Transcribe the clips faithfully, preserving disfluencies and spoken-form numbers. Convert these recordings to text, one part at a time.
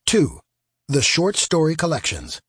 Two, the short story collections.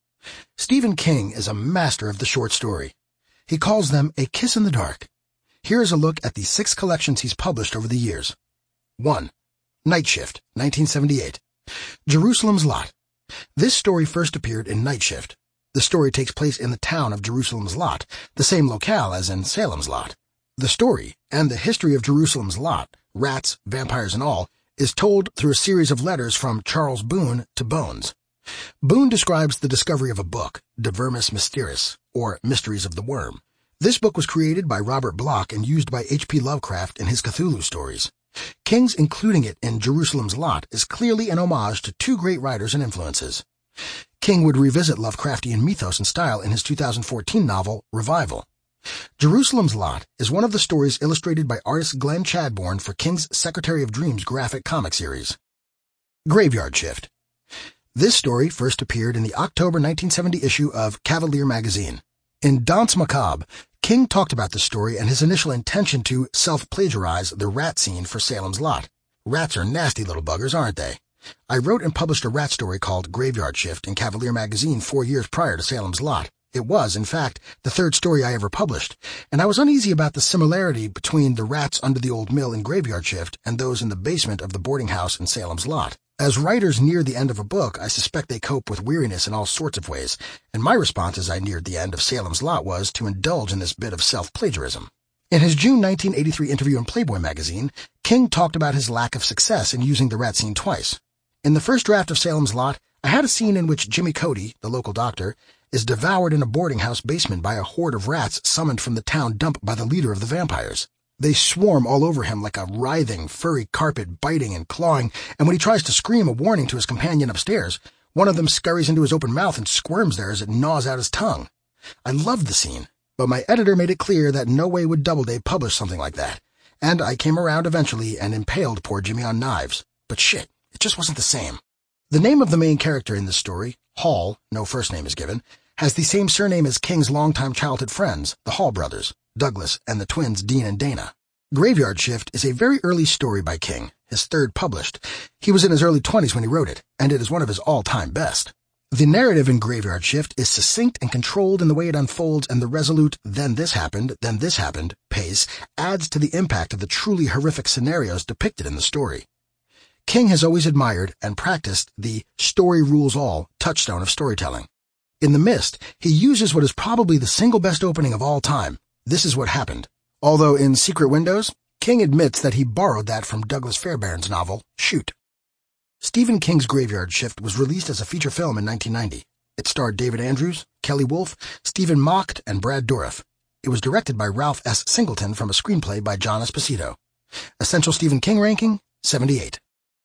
Stephen King is a master of the short story. He calls them a kiss in the dark. Here is a look at the six collections he's published over the years. One, Night Shift, nineteen seventy-eight. Jerusalem's Lot. This story first appeared in Night Shift. The story takes place in the town of Jerusalem's Lot, the same locale as in Salem's Lot. The story, and the history of Jerusalem's Lot, rats, vampires and all, is told through a series of letters from Charles Boone to Bones. Boone describes the discovery of a book, De Vermis Mysteris, or Mysteries of the Worm. This book was created by Robert Bloch and used by H P Lovecraft in his Cthulhu stories. King's including it in Jerusalem's Lot is clearly an homage to two great writers and influences. King would revisit Lovecraftian mythos and style in his two thousand fourteen novel, Revival. Jerusalem's Lot is one of the stories illustrated by artist Glenn Chadbourne for King's Secretary of Dreams graphic comic series. Graveyard Shift. This story first appeared in the October nineteen seventy issue of Cavalier magazine. In Danse Macabre, King talked about the story and his initial intention to self-plagiarize the rat scene for Salem's Lot. Rats are nasty little buggers, aren't they? I wrote and published a rat story called Graveyard Shift in Cavalier magazine four years prior to Salem's Lot. It was, in fact, the third story I ever published, and I was uneasy about the similarity between the rats under the old mill in Graveyard Shift and those in the basement of the boarding house in Salem's Lot. As writers near the end of a book, I suspect they cope with weariness in all sorts of ways, and my response as I neared the end of Salem's Lot was to indulge in this bit of self-plagiarism. In his June nineteen eighty-three interview in Playboy magazine, King talked about his lack of success in using the rat scene twice. In the first draft of Salem's Lot, I had a scene in which Jimmy Cody, the local doctor, is devoured in a boarding house basement by a horde of rats summoned from the town dump by the leader of the vampires. They swarm all over him like a writhing, furry carpet, biting and clawing, and when he tries to scream a warning to his companion upstairs, one of them scurries into his open mouth and squirms there as it gnaws out his tongue. I loved the scene, but my editor made it clear that no way would Doubleday publish something like that, and I came around eventually and impaled poor Jimmy on knives. But shit, it just wasn't the same. The name of the main character in this story, Hall, no first name is given, has the same surname as King's longtime childhood friends, the Hall brothers, Douglas and the twins Dean and Dana. Graveyard Shift is a very early story by King, his third published. He was in his early twenties when he wrote it, and it is one of his all-time best. The narrative in Graveyard Shift is succinct and controlled in the way it unfolds, and the resolute then this happened, then this happened pace adds to the impact of the truly horrific scenarios depicted in the story. King has always admired and practiced the story rules all touchstone of storytelling. In The Mist, he uses what is probably the single best opening of all time. This is what happened. Although in Secret Windows, King admits that he borrowed that from Douglas Fairbairn's novel, Shoot. Stephen King's Graveyard Shift was released as a feature film in nineteen ninety. It starred David Andrews, Kelly Wolfe, Stephen Macht, and Brad Dourif. It was directed by Ralph S. Singleton from a screenplay by John Esposito. Essential Stephen King ranking, seventy-eight.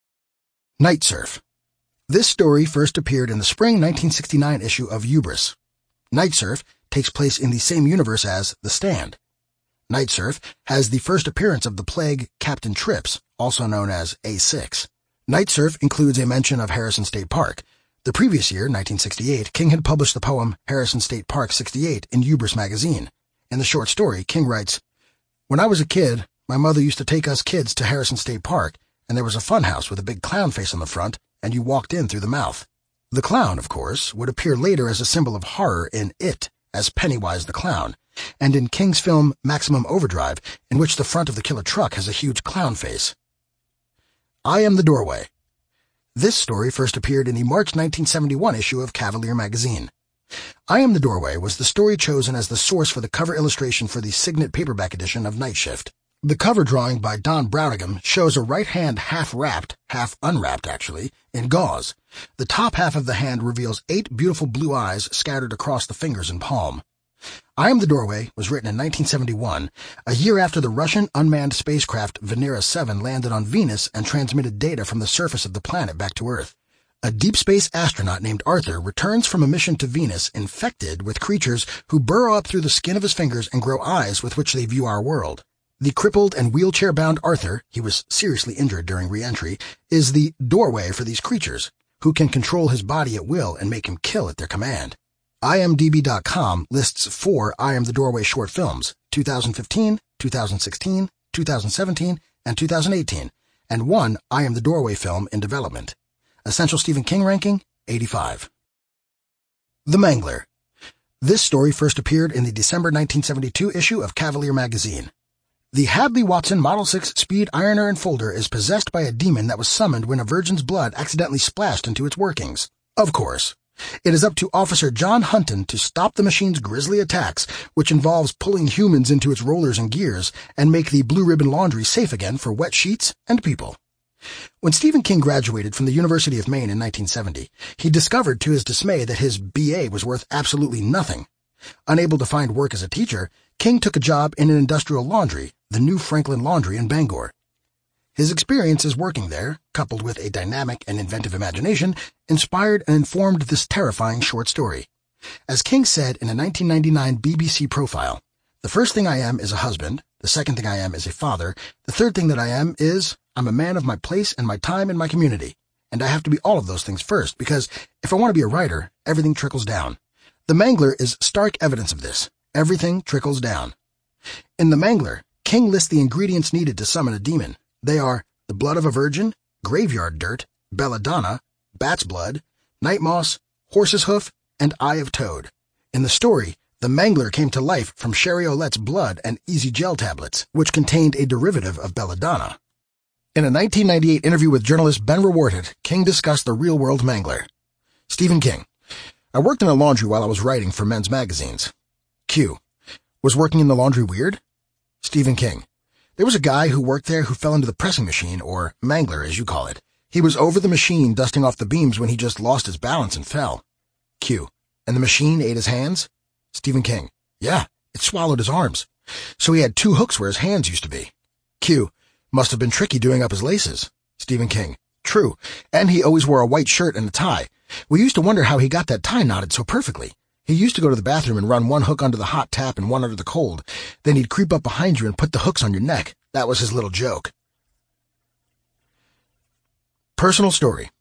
Night Surf. This story first appeared in the spring nineteen sixty-nine issue of Hubris. Night Surf takes place in the same universe as The Stand. Night Surf has the first appearance of the plague Captain Trips, also known as A six. Night Surf includes a mention of Harrison State Park. The previous year, nineteen sixty-eight, King had published the poem Harrison State Park sixty-eight in Hubris magazine. In the short story, King writes, "When I was a kid, my mother used to take us kids to Harrison State Park, and there was a fun house with a big clown face on the front, and you walked in through the mouth. The clown, of course, would appear later as a symbol of horror in It, as Pennywise the Clown, and in King's film Maximum Overdrive, in which the front of the killer truck has a huge clown face. I Am the Doorway. This story first appeared in the March nineteen seventy-one issue of Cavalier magazine. I Am the Doorway was the story chosen as the source for the cover illustration for the Signet paperback edition of Night Shift. The cover drawing by Don Browningham shows a right hand half wrapped, half unwrapped actually, in gauze. The top half of the hand reveals eight beautiful blue eyes scattered across the fingers and palm. I Am the Doorway was written in nineteen seventy-one, a year after the Russian unmanned spacecraft Venera seven landed on Venus and transmitted data from the surface of the planet back to Earth. A deep space astronaut named Arthur returns from a mission to Venus infected with creatures who burrow up through the skin of his fingers and grow eyes with which they view our world. The crippled and wheelchair-bound Arthur, he was seriously injured during re-entry, is the doorway for these creatures, who can control his body at will and make him kill at their command. I M D B dot com lists four I Am the Doorway short films, two thousand fifteen, two thousand sixteen, two thousand seventeen, and two thousand eighteen, and one I Am the Doorway film in development. Essential Stephen King ranking, eighty-five. The Mangler. This story first appeared in the December nineteen seventy-two issue of Cavalier magazine. The Hadley Watson Model six Speed Ironer and Folder is possessed by a demon that was summoned when a virgin's blood accidentally splashed into its workings. Of course. It is up to Officer John Hunton to stop the machine's grisly attacks, which involves pulling humans into its rollers and gears, and make the Blue Ribbon Laundry safe again for wet sheets and people. When Stephen King graduated from the University of Maine in nineteen seventy, he discovered to his dismay that his B A was worth absolutely nothing. Unable to find work as a teacher, King took a job in an industrial laundry, the New Franklin Laundry in Bangor. His experiences working there, coupled with a dynamic and inventive imagination, inspired and informed this terrifying short story. As King said in a nineteen ninety-nine B B C profile, "The first thing I am is a husband, the second thing I am is a father, the third thing that I am is, I'm a man of my place and my time and my community. And I have to be all of those things first, because if I want to be a writer, everything trickles down. The Mangler is stark evidence of this. Everything trickles down." In The Mangler, King lists the ingredients needed to summon a demon. They are the blood of a virgin, graveyard dirt, belladonna, bat's blood, night moss, horse's hoof, and eye of toad. In the story, the Mangler came to life from Sherry Olette's blood and Easy Gel tablets, which contained a derivative of belladonna. In a nineteen ninety-eight interview with journalist Ben Reworted, King discussed the real-world Mangler. Stephen King. I worked in a laundry while I was writing for men's magazines. Q. Was working in the laundry weird? Stephen King. There was a guy who worked there who fell into the pressing machine, or Mangler as you call it. He was over the machine dusting off the beams when he just lost his balance and fell. Q. And the machine ate his hands? Stephen King. Yeah, it swallowed his arms. So he had two hooks where his hands used to be. Q. Must have been tricky doing up his laces. Stephen King. True, and he always wore a white shirt and a tie. We used to wonder how he got that tie knotted so perfectly. He used to go to the bathroom and run one hook under the hot tap and one under the cold. Then he'd creep up behind you and put the hooks on your neck. That was his little joke. Personal story.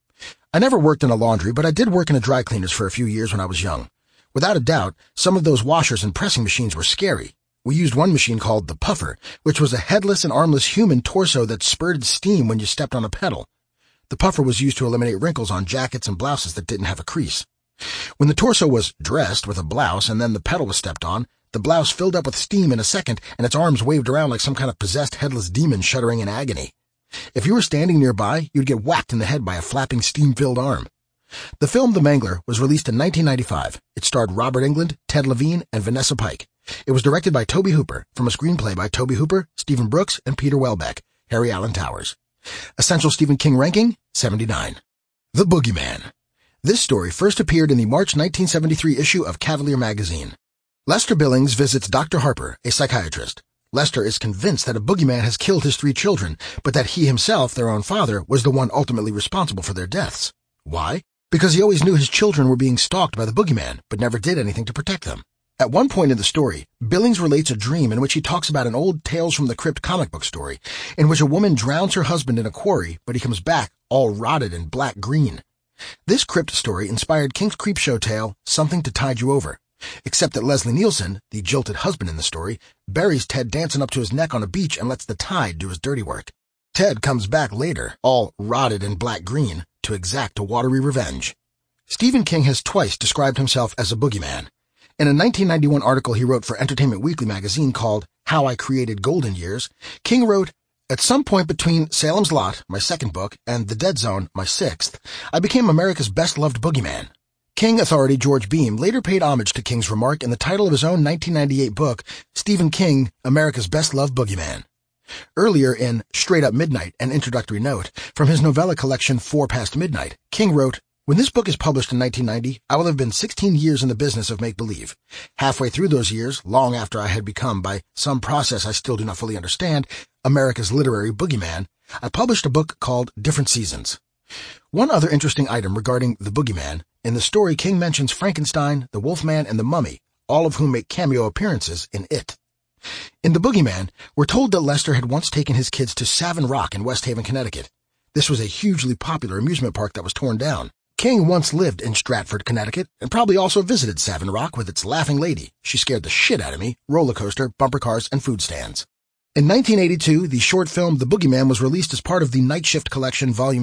I never worked in a laundry, but I did work in a dry cleaners for a few years when I was young. Without a doubt, some of those washers and pressing machines were scary. We used one machine called the Puffer, which was a headless and armless human torso that spurted steam when you stepped on a pedal. The Puffer was used to eliminate wrinkles on jackets and blouses that didn't have a crease. When the torso was dressed with a blouse and then the pedal was stepped on, the blouse filled up with steam in a second and its arms waved around like some kind of possessed headless demon shuddering in agony. If you were standing nearby, you'd get whacked in the head by a flapping steam-filled arm. The film The Mangler was released in nineteen ninety-five. It starred Robert Englund, Ted Levine, and Vanessa Pike. It was directed by Tobe Hooper, from a screenplay by Tobe Hooper, Stephen Brooks, and Peter Welbeck, Harry Alan Towers. Essential Stephen King ranking, seventy-nine. The Boogeyman. This story first appeared in the March nineteen seventy-three issue of Cavalier magazine. Lester Billings visits Doctor Harper, a psychiatrist. Lester is convinced that a boogeyman has killed his three children, but that he himself, their own father, was the one ultimately responsible for their deaths. Why? Because he always knew his children were being stalked by the boogeyman, but never did anything to protect them. At one point in the story, Billings relates a dream in which he talks about an old Tales from the Crypt comic book story, in which a woman drowns her husband in a quarry, but he comes back all rotted and black-green. This crypt story inspired King's Creepshow tale, Something to Tide You Over, except that Leslie Nielsen, the jilted husband in the story, buries Ted dancing up to his neck on a beach and lets the tide do his dirty work. Ted comes back later, all rotted and black-green, to exact a watery revenge. Stephen King has twice described himself as a boogeyman. In a nineteen ninety-one article he wrote for Entertainment Weekly magazine called How I Created Golden Years, King wrote, "At some point between Salem's Lot, my second book, and The Dead Zone, my sixth, I became America's best-loved boogeyman." King authority George Beam later paid homage to King's remark in the title of his own nineteen ninety-eight book, Stephen King, America's Best-Loved Boogeyman. Earlier in Straight Up Midnight, an introductory note, from his novella collection Four Past Midnight, King wrote, "When this book is published in nineteen ninety, I will have been sixteen years in the business of make-believe. Halfway through those years, long after I had become, by some process I still do not fully understand, America's literary boogeyman, I published a book called Different Seasons." One other interesting item regarding the boogeyman, in the story King mentions Frankenstein, the Wolfman, and the Mummy, all of whom make cameo appearances in It. In The Boogeyman, we're told that Lester had once taken his kids to Savin Rock in West Haven, Connecticut. This was a hugely popular amusement park that was torn down. King once lived in Stratford, Connecticut, and probably also visited Savin Rock with its laughing lady. She scared the shit out of me, roller coaster, bumper cars, and food stands. In nineteen eighty-two, the short film The Boogeyman was released as part of the Night Shift Collection Volume two.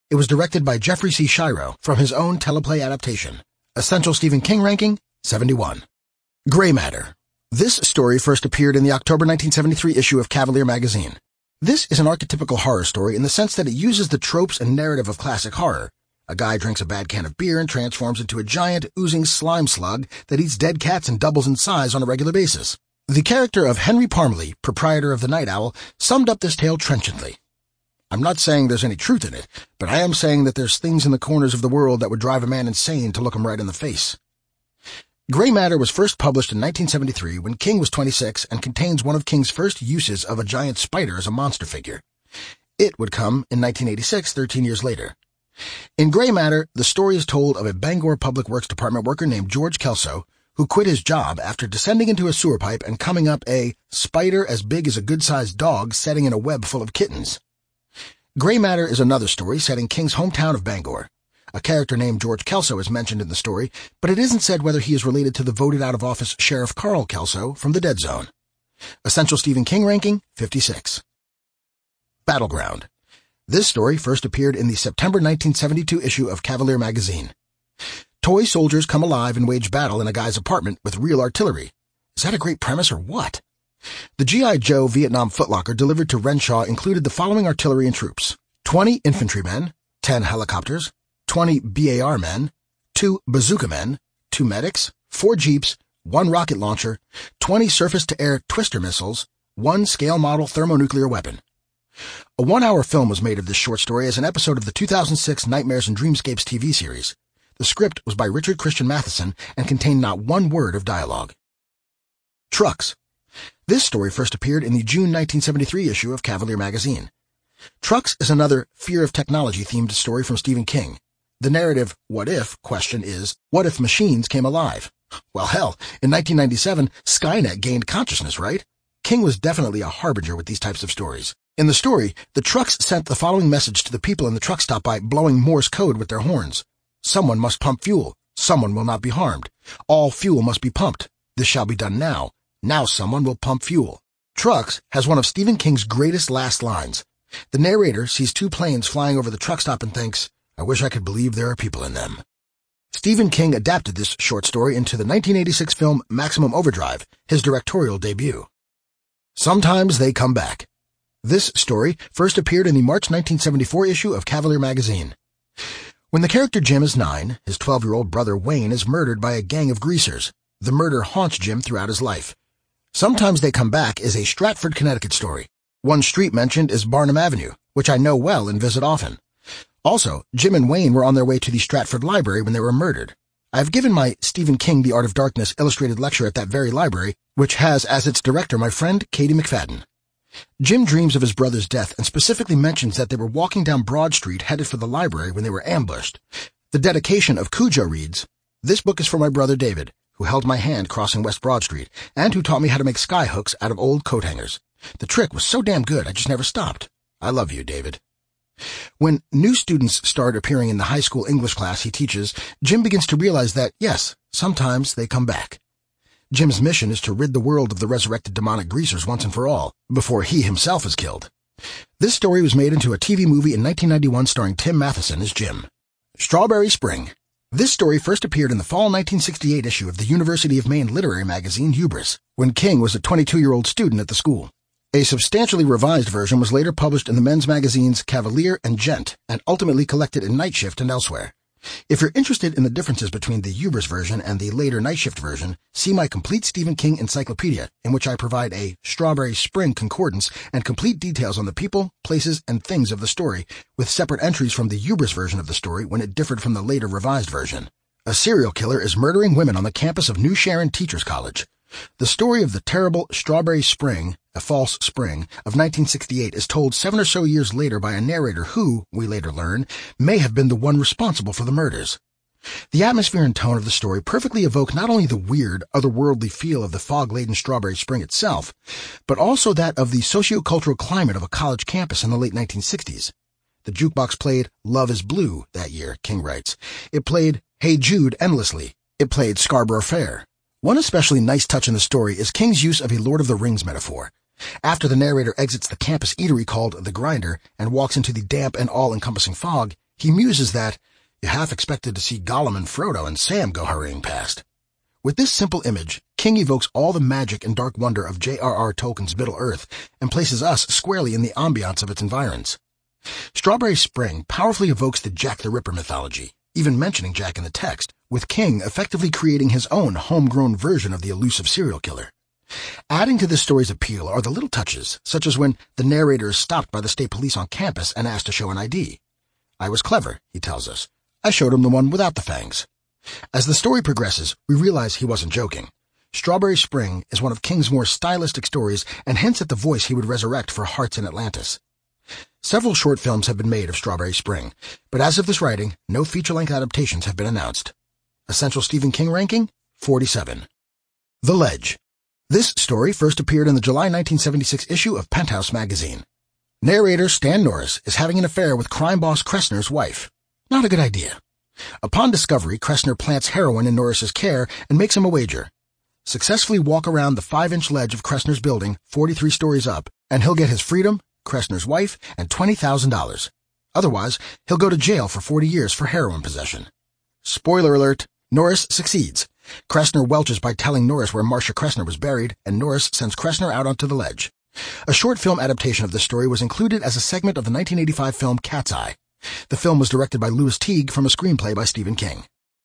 It was directed by Jeffrey C. Shiro from his own teleplay adaptation. Essential Stephen King ranking, seventy-one. Gray Matter. This story first appeared in the October nineteen seventy-three issue of Cavalier magazine. This is an archetypical horror story in the sense that it uses the tropes and narrative of classic horror. A guy drinks a bad can of beer and transforms into a giant, oozing slime slug that eats dead cats and doubles in size on a regular basis. The character of Henry Parmalee, proprietor of the Night Owl, summed up this tale trenchantly. I'm not saying there's any truth in it, but I am saying that there's things in the corners of the world that would drive a man insane to look him right in the face. Gray Matter was first published in nineteen seventy-three when King was twenty-six and contains one of King's first uses of a giant spider as a monster figure. It would come in nineteen eighty-six, thirteen years later. In Gray Matter, the story is told of a Bangor Public Works Department worker named George Kelso who quit his job after descending into a sewer pipe and coming up a spider as big as a good-sized dog setting in a web full of kittens. Gray Matter is another story set in King's hometown of Bangor. A character named George Kelso is mentioned in the story, but it isn't said whether he is related to the voted out of office Sheriff Carl Kelso from the Dead Zone. Essential Stephen King ranking, fifty-six. Battleground. This story first appeared in the September nineteen seventy-two issue of Cavalier magazine. Toy soldiers come alive and wage battle in a guy's apartment with real artillery. Is that a great premise or what? The G I. Joe Vietnam footlocker delivered to Renshaw included the following artillery and troops: twenty infantrymen, ten helicopters, twenty B A R men, two bazooka men, two medics, four jeeps, one rocket launcher, twenty surface-to-air twister missiles, one scale model thermonuclear weapon. A one-hour film was made of this short story as an episode of the two thousand six Nightmares and Dreamscapes T V series. The script was by Richard Christian Matheson and contained not one word of dialogue. Trucks. This story first appeared in the June nineteen seventy-three issue of Cavalier magazine. Trucks is another fear of technology-themed story from Stephen King. The narrative what if question is, what if machines came alive? Well, hell, in nineteen ninety-seven, Skynet gained consciousness, right? King was definitely a harbinger with these types of stories. In the story, the trucks sent the following message to the people in the truck stop by blowing Morse code with their horns. Someone must pump fuel. Someone will not be harmed. All fuel must be pumped. This shall be done now. Now someone will pump fuel. Trucks has one of Stephen King's greatest last lines. The narrator sees two planes flying over the truck stop and thinks, I wish I could believe there are people in them. Stephen King adapted this short story into the nineteen eighty-six film Maximum Overdrive, his directorial debut. Sometimes They Come Back. This story first appeared in the March nineteen seventy-four issue of Cavalier magazine. When the character Jim is nine, his twelve-year-old brother Wayne is murdered by a gang of greasers. The murder haunts Jim throughout his life. Sometimes They Come Back is a Stratford, Connecticut story. One street mentioned is Barnum Avenue, which I know well and visit often. Also, Jim and Wayne were on their way to the Stratford Library when they were murdered. I have given my Stephen King The Art of Darkness illustrated lecture at that very library, which has as its director my friend Katie McFadden. Jim dreams of his brother's death and specifically mentions that they were walking down Broad Street headed for the library when they were ambushed. The dedication of Cujo reads, This book is for my brother David, who held my hand crossing West Broad Street, and who taught me how to make sky hooks out of old coat hangers. The trick was so damn good I just never stopped. I love you, David. When new students start appearing in the high school English class he teaches, Jim begins to realize that, yes, sometimes they come back. Jim's mission is to rid the world of the resurrected demonic greasers once and for all, before he himself is killed. This story was made into a T V movie in nineteen ninety-one starring Tim Matheson as Jim. Strawberry Spring. This story first appeared in the fall nineteen sixty-eight issue of the University of Maine literary magazine Hubris, when King was a twenty-two-year-old student at the school. A substantially revised version was later published in the men's magazines Cavalier and Gent, and ultimately collected in Night Shift and elsewhere. If you're interested in the differences between the Hubris version and the later Night Shift version, see my complete Stephen King encyclopedia, in which I provide a Strawberry Spring concordance and complete details on the people, places, and things of the story, with separate entries from the Hubris version of the story when it differed from the later revised version. A serial killer is murdering women on the campus of New Sharon Teachers College. The story of the terrible Strawberry Spring, a false spring, of nineteen sixty-eight is told seven or so years later by a narrator who, we later learn, may have been the one responsible for the murders. The atmosphere and tone of the story perfectly evoke not only the weird, otherworldly feel of the fog-laden Strawberry Spring itself, but also that of the socio-cultural climate of a college campus in the late nineteen sixties. The jukebox played Love is Blue that year, King writes. It played Hey Jude endlessly. It played Scarborough Fair. One especially nice touch in the story is King's use of a Lord of the Rings metaphor. After the narrator exits the campus eatery called The Grinder and walks into the damp and all-encompassing fog, He muses that you half expected to see Gollum and Frodo and Sam go hurrying past. With this simple image, King evokes all the magic and dark wonder of J R R Tolkien's Middle-earth and places us squarely in the ambiance of its environs. Strawberry Spring powerfully evokes the Jack the Ripper mythology, even mentioning Jack in the text, with King effectively creating his own homegrown version of the elusive serial killer. Adding to this story's appeal are the little touches, such as when the narrator is stopped by the state police on campus and asked to show an I D. I was clever, he tells us. I showed him the one without the fangs. As the story progresses, we realize he wasn't joking. Strawberry Spring is one of King's more stylistic stories and hints at the voice he would resurrect for Hearts in Atlantis. Several short films have been made of Strawberry Spring, but as of this writing, no feature-length adaptations have been announced. Essential Stephen King ranking? forty-seven. The Ledge. This story first appeared in the July nineteen seventy-six issue of Penthouse magazine. Narrator Stan Norris is having an affair with crime boss Kressner's wife. Not a good idea. Upon discovery, Kressner plants heroin in Norris's care and makes him a wager. Successfully walk around the five-inch ledge of Kressner's building, forty-three stories up, and he'll get his freedom, Kressner's wife, and twenty thousand dollars. Otherwise, he'll go to jail for forty years for heroin possession. Spoiler alert, Norris succeeds. Kressner welches by telling Norris where Marcia Kressner was buried, and Norris sends Kressner out onto the ledge. A short film adaptation of this story was included as a segment of the nineteen eighty-five film Cat's Eye. The film was directed by Louis Teague from a screenplay by Stephen King.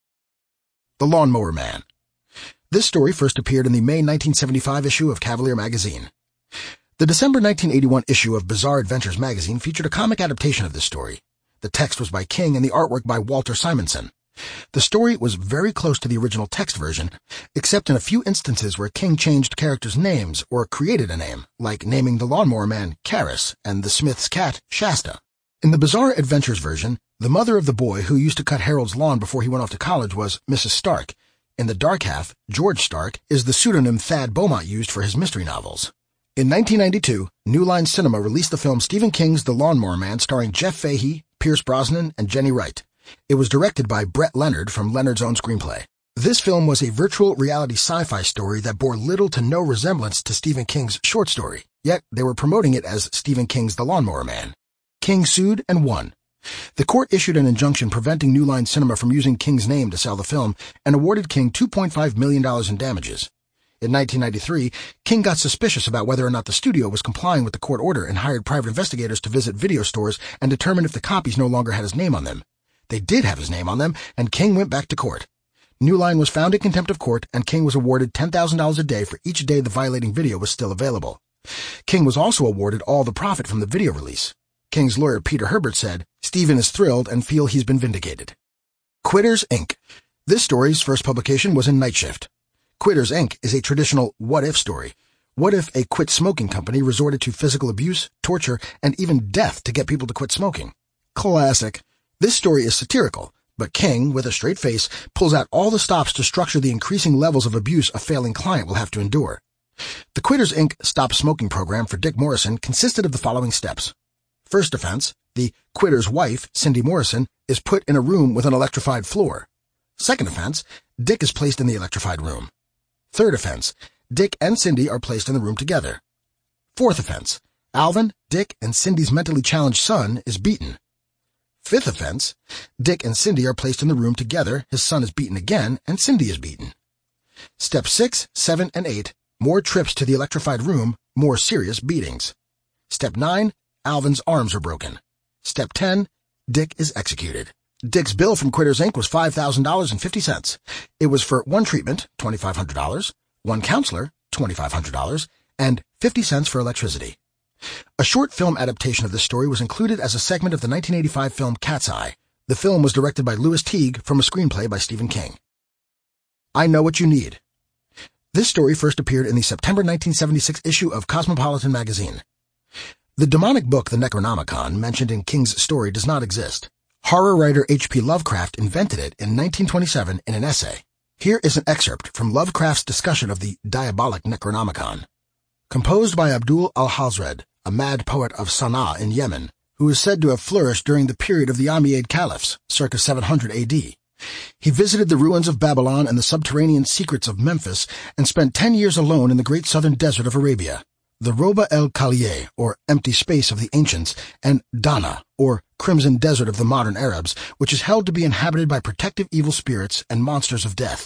The Lawnmower Man. This story first appeared in the May nineteen seventy-five issue of Cavalier magazine. The December nineteen eighty-one issue of Bizarre Adventures magazine featured a comic adaptation of this story. The text was by King and the artwork by Walter Simonson. The story was very close to the original text version, except in a few instances where King changed characters' names or created a name, like naming the Lawnmower Man Karis and the Smith's cat Shasta. In the Bizarre Adventures version, the mother of the boy who used to cut Harold's lawn before he went off to college was Missus Stark. In the dark half, George Stark is the pseudonym Thad Beaumont used for his mystery novels. In nineteen ninety-two, New Line Cinema released the film Stephen King's The Lawnmower Man starring Jeff Fahey, Pierce Brosnan, and Jenny Wright. It was directed by Brett Leonard from Leonard's own screenplay. This film was a virtual reality sci-fi story that bore little to no resemblance to Stephen King's short story, yet they were promoting it as Stephen King's The Lawnmower Man. King sued and won. The court issued an injunction preventing New Line Cinema from using King's name to sell the film and awarded King two point five million dollars in damages. In nineteen ninety-three, King got suspicious about whether or not the studio was complying with the court order and hired private investigators to visit video stores and determine if the copies no longer had his name on them. They did have his name on them, and King went back to court. New Line was found in contempt of court, and King was awarded ten thousand dollars a day for each day the violating video was still available. King was also awarded all the profit from the video release. King's lawyer Peter Herbert said, "Stephen is thrilled and feel he's been vindicated." Quitters, Incorporated. This story's first publication was in Night Shift. Quitters, Incorporated is a traditional what-if story. What if a quit smoking company resorted to physical abuse, torture, and even death to get people to quit smoking? Classic. This story is satirical, but King, with a straight face, pulls out all the stops to structure the increasing levels of abuse a failing client will have to endure. The Quitters, Incorporated Stop Smoking program for Dick Morrison consisted of the following steps. First offense, the quitter's wife, Cindy Morrison, is put in a room with an electrified floor. Second offense, Dick is placed in the electrified room. Third offense, Dick and Cindy are placed in the room together. Fourth offense, Alvin, Dick, and Cindy's mentally challenged son is beaten. Fifth offense, Dick and Cindy are placed in the room together, his son is beaten again, and Cindy is beaten. Step six, seven, and eight, more trips to the electrified room, more serious beatings. Step nine, Alvin's arms are broken. Step ten, Dick is executed. Dick's bill from Quitters, Incorporated was five thousand dollars and fifty cents. It was for one treatment, twenty-five hundred dollars, one counselor, twenty-five hundred dollars, and fifty cents for electricity. A short film adaptation of this story was included as a segment of the nineteen eighty-five film Cat's Eye. The film was directed by Louis Teague from a screenplay by Stephen King. I Know What You Need. This story first appeared in the September nineteen seventy-six issue of Cosmopolitan magazine. The demonic book The Necronomicon mentioned in King's story does not exist. Horror writer H P Lovecraft invented it in nineteen twenty-seven in an essay. Here is an excerpt from Lovecraft's discussion of the diabolic Necronomicon. Composed by Abdul al-Hazred, a mad poet of Sana'a in Yemen, who is said to have flourished during the period of the Umayyad Caliphs, circa seven hundred A D. He visited the ruins of Babylon and the subterranean secrets of Memphis and spent ten years alone in the great southern desert of Arabia. the Roba el Khalieh, or empty space of the ancients, and Dana, or crimson desert of the modern Arabs, which is held to be inhabited by protective evil spirits and monsters of death.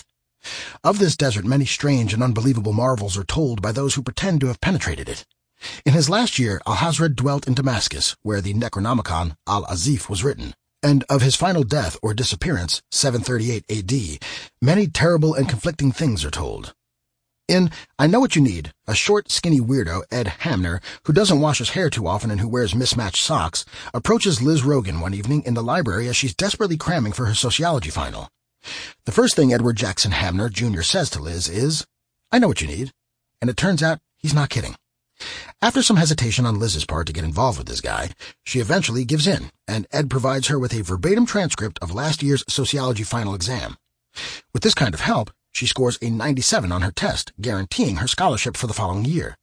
Of this desert, many strange and unbelievable marvels are told by those who pretend to have penetrated it. In his last year, Alhazred dwelt in Damascus, where the Necronomicon Al-Azif was written, and of his final death or disappearance, seven thirty-eight A D, many terrible and conflicting things are told. In I Know What You Need, a short, skinny weirdo, Ed Hamner, who doesn't wash his hair too often and who wears mismatched socks, approaches Liz Rogan one evening in the library as she's desperately cramming for her sociology final. The first thing Edward Jackson Hamner, Junior says to Liz is, "I know what you need," and it turns out he's not kidding. After some hesitation on Liz's part to get involved with this guy, she eventually gives in, and Ed provides her with a verbatim transcript of last year's sociology final exam. With this kind of help, she scores a ninety-seven on her test, guaranteeing her scholarship for the following year.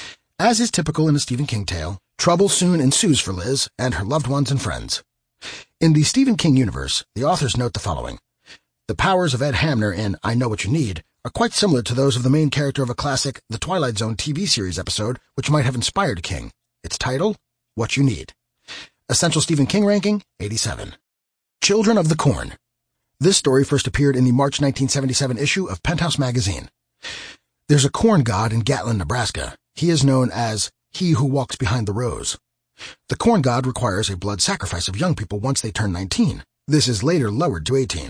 As is typical in a Stephen King tale, trouble soon ensues for Liz and her loved ones and friends. In the Stephen King universe, the authors note the following. The powers of Ed Hamner in I Know What You Need are quite similar to those of the main character of a classic The Twilight Zone T V series episode which might have inspired King. Its title, What You Need. Essential Stephen King ranking, eighty-seven. Children of the Corn. This story first appeared in the March nineteen seventy-seven issue of Penthouse magazine. There's a corn god in Gatlin, Nebraska. He is known as He Who Walks Behind the Rows. The corn god requires a blood sacrifice of young people once they turn nineteen. This is later lowered to eighteen.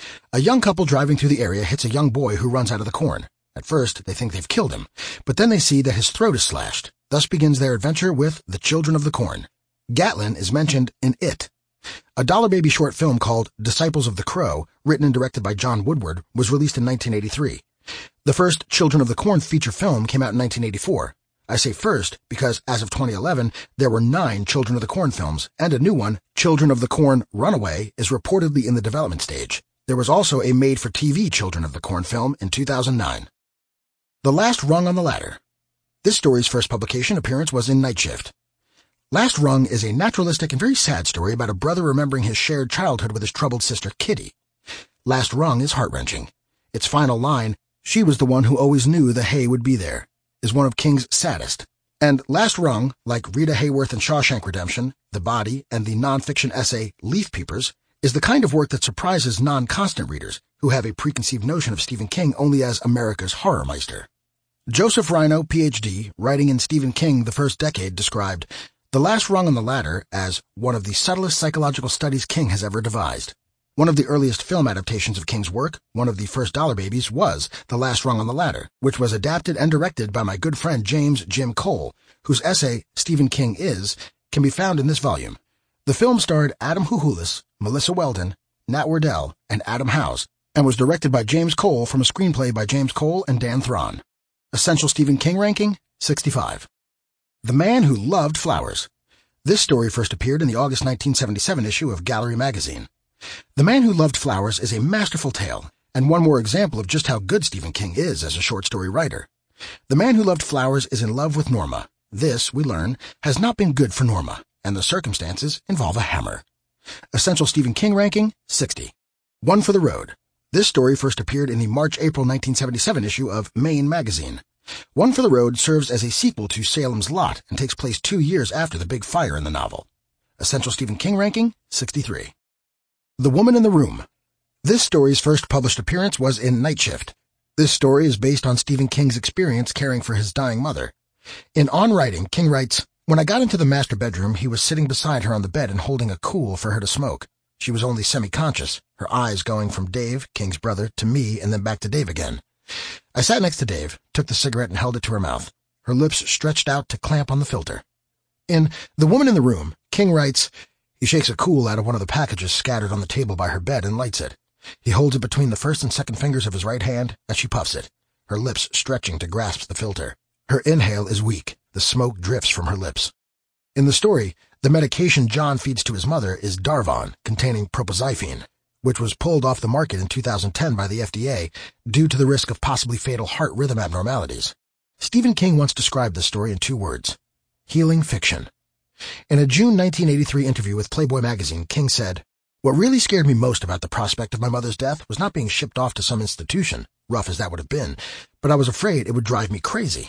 A young couple driving through the area hits a young boy who runs out of the corn. At first, they think they've killed him, but then they see that his throat is slashed. Thus begins their adventure with the Children of the Corn. Gatlin is mentioned in It. A Dollar Baby short film called Disciples of the Crow, written and directed by John Woodward, was released in nineteen eighty-three. The first Children of the Corn feature film came out in nineteen eighty-four. I say first because, as of twenty eleven, there were nine Children of the Corn films, and a new one, Children of the Corn Runaway, is reportedly in the development stage. There was also a made-for-T V Children of the Corn film in two thousand nine. The Last Rung on the Ladder. This story's first publication appearance was in Night Shift. Last Rung is a naturalistic and very sad story about a brother remembering his shared childhood with his troubled sister Kitty. Last Rung is heart-wrenching. Its final line, "She was the one who always knew the hay would be there," is one of King's saddest. And Last Rung, like Rita Hayworth and Shawshank Redemption, The Body, and the non-fiction essay Leaf Peepers, is the kind of work that surprises non-constant readers who have a preconceived notion of Stephen King only as America's horror meister. Joseph Rhino, P H D, writing in Stephen King The First Decade, described The Last Rung on the Ladder as one of the subtlest psychological studies King has ever devised. One of the earliest film adaptations of King's work, one of the first Dollar Babies, was The Last Rung on the Ladder, which was adapted and directed by my good friend James Jim Cole, whose essay, Stephen King Is, can be found in this volume. The film starred Adam Huhulis, Melissa Weldon, Nat Wardell, and Adam Howes, and was directed by James Cole from a screenplay by James Cole and Dan Thron. Essential Stephen King ranking, sixty-five. The Man Who Loved Flowers. This story first appeared in the August nineteen seventy-seven issue of Gallery magazine. The Man Who Loved Flowers is a masterful tale, and one more example of just how good Stephen King is as a short story writer. The Man Who Loved Flowers is in love with Norma. This, we learn, has not been good for Norma, and the circumstances involve a hammer. Essential Stephen King ranking, sixty. One for the Road. This story first appeared in the March-April nineteen seventy-seven issue of Maine magazine. One for the Road serves as a sequel to Salem's Lot and takes place two years after the big fire in the novel. Essential Stephen King ranking, sixty-three. The Woman in the Room. This story's first published appearance was in Night Shift. This story is based on Stephen King's experience caring for his dying mother. In On Writing, King writes, "When I got into the master bedroom, he was sitting beside her on the bed and holding a cool for her to smoke. She was only semi-conscious, her eyes going from Dave, King's brother, to me and then back to Dave again. I sat next to Dave, took the cigarette and held it to her mouth. Her lips stretched out to clamp on the filter." In The Woman in the Room, King writes, "He shakes a cool out of one of the packages scattered on the table by her bed and lights it. He holds it between the first and second fingers of his right hand as she puffs it, her lips stretching to grasp the filter. Her inhale is weak. The smoke drifts from her lips." In the story, the medication John feeds to his mother is Darvon, containing propoxyphene, which was pulled off the market in two thousand ten by the F D A due to the risk of possibly fatal heart rhythm abnormalities. Stephen King once described this story in two words: healing fiction. In a June nineteen eighty-three interview with Playboy magazine, King said, "What really scared me most about the prospect of my mother's death was not being shipped off to some institution, rough as that would have been, but I was afraid it would drive me crazy.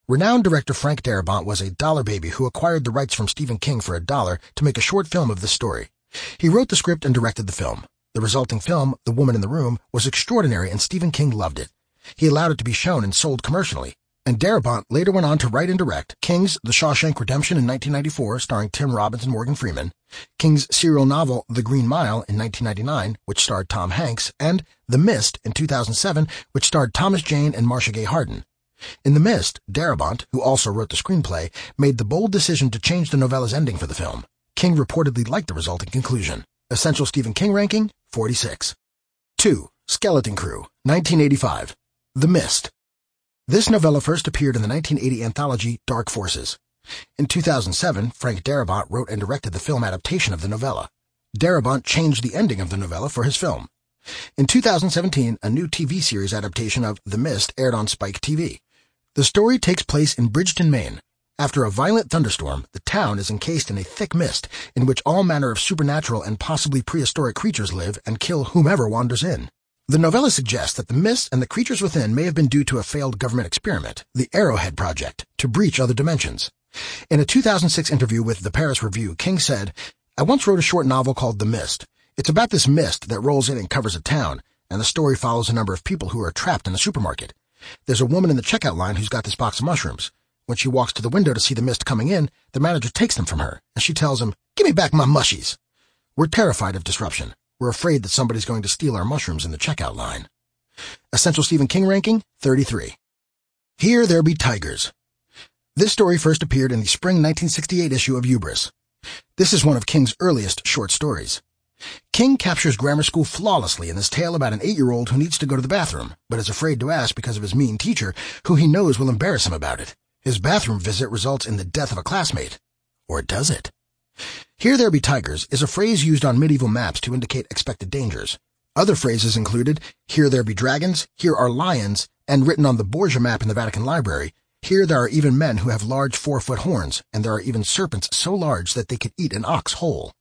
Renowned director Frank Darabont was a dollar baby who acquired the rights from Stephen King for a dollar to make a short film of this story. He wrote the script and directed the film. The resulting film, The Woman in the Room, was extraordinary and Stephen King loved it. He allowed it to be shown and sold commercially. And Darabont later went on to write and direct King's The Shawshank Redemption in nineteen ninety-four, starring Tim Robbins and Morgan Freeman, King's serial novel The Green Mile in nineteen ninety-nine, which starred Tom Hanks, and The Mist in two thousand seven, which starred Thomas Jane and Marcia Gay Harden. In The Mist, Darabont, who also wrote the screenplay, made the bold decision to change the novella's ending for the film. King reportedly liked the resulting conclusion. Essential Stephen King ranking, forty-six. two. Skeleton Crew, nineteen eighty-five. The Mist. This novella first appeared in the nineteen eighty anthology Dark Forces. In two thousand seven, Frank Darabont wrote and directed the film adaptation of the novella. Darabont changed the ending of the novella for his film. In two thousand seventeen, a new T V series adaptation of The Mist aired on Spike T V. The story takes place in Bridgeton, Maine. After a violent thunderstorm, the town is encased in a thick mist in which all manner of supernatural and possibly prehistoric creatures live and kill whomever wanders in. The novella suggests that the mist and the creatures within may have been due to a failed government experiment, the Arrowhead Project, to breach other dimensions. In a two thousand six interview with the Paris Review, King said, "I once wrote a short novel called The Mist. It's about this mist that rolls in and covers a town, and the story follows a number of people who are trapped in a supermarket. There's a woman in the checkout line who's got this box of mushrooms. When she walks to the window to see the mist coming in, the manager takes them from her, and she tells him, 'Give me back my mushies.' We're terrified of disruption. We're afraid that somebody's going to steal our mushrooms in the checkout line." Essential Stephen King ranking, thirty-three. Here There Be Tigers. This story first appeared in the spring nineteen sixty-eight issue of Hubris. This is one of King's earliest short stories. King captures grammar school flawlessly in this tale about an eight-year-old who needs to go to the bathroom, but is afraid to ask because of his mean teacher, who he knows will embarrass him about it. His bathroom visit results in the death of a classmate. Or does it? Here There Be Tigers is a phrase used on medieval maps to indicate expected dangers. Other phrases included, Here There Be Dragons, Here Are Lions, and written on the Borgia map in the Vatican Library, Here there are even men who have large four-foot horns, and there are even serpents so large that they could eat an ox whole.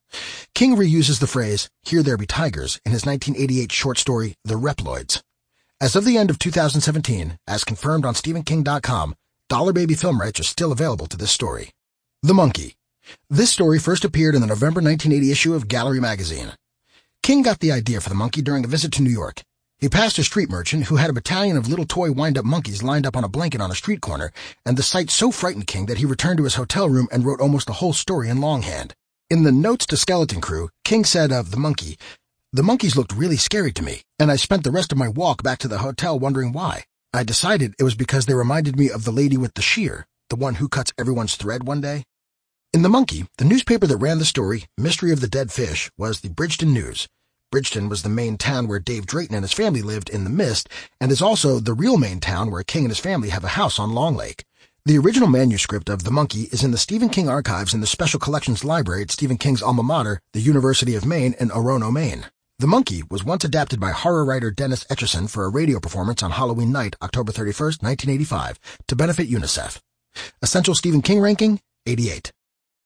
King reuses the phrase, Here There Be Tigers, in his nineteen eighty-eight short story, The Reploids. As of the end of two thousand seventeen, as confirmed on Stephen King dot com, Dollar Baby film rights are still available to this story. The Monkey. This story first appeared in the November nineteen eighty issue of Gallery magazine. King got the idea for the monkey during a visit to New York. He passed a street merchant who had a battalion of little toy wind-up monkeys lined up on a blanket on a street corner, and the sight so frightened King that he returned to his hotel room and wrote almost the whole story in longhand. In the notes to Skeleton Crew, King said of the monkey, "The monkeys looked really scary to me, and I spent the rest of my walk back to the hotel wondering why. I decided it was because they reminded me of the lady with the shear, the one who cuts everyone's thread one day." In The Monkey, the newspaper that ran the story, Mystery of the Dead Fish, was the Bridgeton News. Bridgeton was the main town where Dave Drayton and his family lived in The Mist, and is also the real main town where King and his family have a house on Long Lake. The original manuscript of The Monkey is in the Stephen King archives in the Special Collections Library at Stephen King's alma mater, the University of Maine in Orono, Maine. The Monkey was once adapted by horror writer Dennis Etchison for a radio performance on Halloween night, October thirty-first, nineteen eighty-five, to benefit UNICEF. Essential Stephen King ranking, eighty-eight.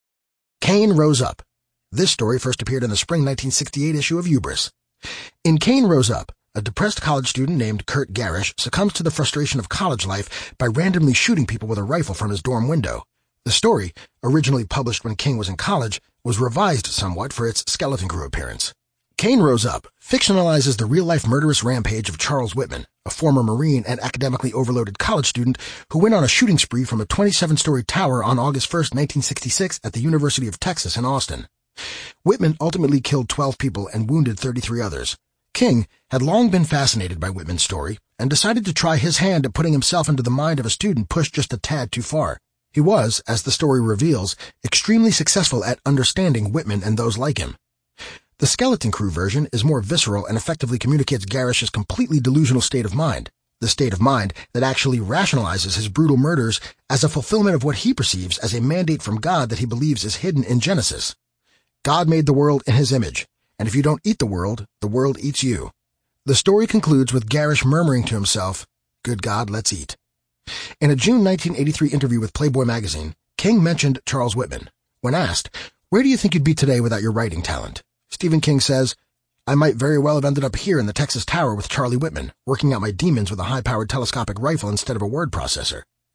Cain Rose Up. This story first appeared in the spring nineteen sixty-eight issue of Hubris. In Cain Rose Up, a depressed college student named Kurt Garish succumbs to the frustration of college life by randomly shooting people with a rifle from his dorm window. The story, originally published when King was in college, was revised somewhat for its Skeleton Crew appearance. Cain Rose Up fictionalizes the real-life murderous rampage of Charles Whitman, a former Marine and academically overloaded college student who went on a shooting spree from a twenty-seven story tower on August first, nineteen sixty-six at the University of Texas in Austin. Whitman ultimately killed twelve people and wounded thirty-three others. King had long been fascinated by Whitman's story and decided to try his hand at putting himself into the mind of a student pushed just a tad too far. He was, as the story reveals, extremely successful at understanding Whitman and those like him. The Skeleton Crew version is more visceral and effectively communicates Garish's completely delusional state of mind, the state of mind that actually rationalizes his brutal murders as a fulfillment of what he perceives as a mandate from God that he believes is hidden in Genesis. God made the world in his image, and if you don't eat the world, the world eats you. The story concludes with Garish murmuring to himself, "Good God, let's eat." In a June nineteen eighty-three interview with Playboy magazine, King mentioned Charles Whitman. When asked, "Where do you think you'd be today without your writing talent?" Stephen King says, "I might very well have ended up here in the Texas Tower with Charlie Whitman, working out my demons with a high-powered telescopic rifle instead of a word processor.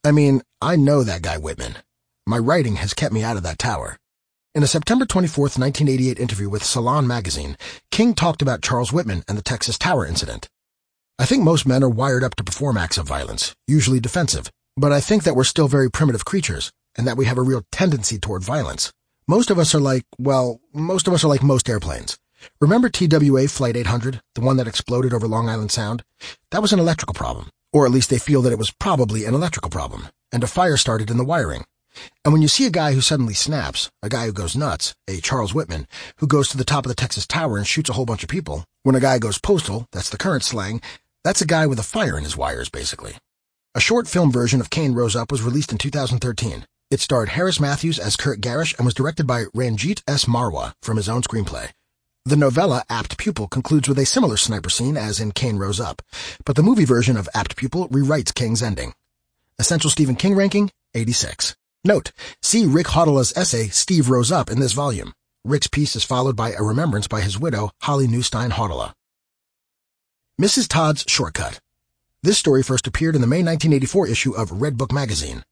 I mean, I know that guy Whitman. My writing has kept me out of that tower. In a September twenty-fourth, nineteen eighty-eight interview with Salon magazine, King talked about Charles Whitman and the Texas Tower incident. I think most men are wired up to perform acts of violence, usually defensive, but I think that we're still very primitive creatures, and that we have a real tendency toward violence. Most of us are like, well, most of us are like most airplanes. Remember T W A Flight eight hundred, the one that exploded over Long Island Sound? That was an electrical problem, or at least they feel that it was probably an electrical problem, and a fire started in the wiring. And when you see a guy who suddenly snaps, a guy who goes nuts, a Charles Whitman, who goes to the top of the Texas Tower and shoots a whole bunch of people, when a guy goes postal, that's the current slang, that's a guy with a fire in his wires, basically. A short film version of Cain Rose Up was released in two thousand thirteen. It starred Harris Matthews as Kurt Garish and was directed by Ranjit S. Marwa from his own screenplay. The novella Apt Pupil concludes with a similar sniper scene as in Cain Rose Up, but the movie version of Apt Pupil rewrites King's ending. Essential Stephen King ranking, eighty-six. Note, see Rick Hodela's essay Steve Rose Up in this volume. Rick's piece is followed by a remembrance by his widow, Holly Newstein Hodela. Missus Todd's Shortcut. This story first appeared in the May nineteen eighty-four issue of Red Book magazine.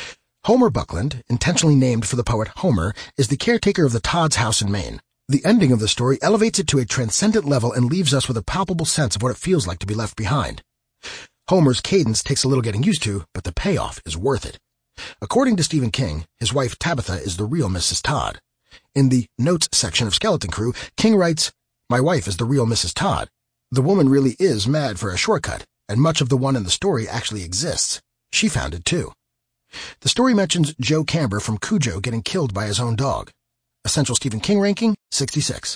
Homer Buckland, intentionally named for the poet Homer, is the caretaker of the Todd's house in Maine. The ending of the story elevates it to a transcendent level and leaves us with a palpable sense of what it feels like to be left behind. Homer's cadence takes a little getting used to, but the payoff is worth it. According to Stephen King, his wife Tabitha is the real Missus Todd. In the notes section of Skeleton Crew, King writes, "My wife is the real Missus Todd. The woman really is mad for a shortcut, and much of the one in the story actually exists. She found it too." The story mentions Joe Camber from Cujo getting killed by his own dog. Essential Stephen King ranking, sixty-six.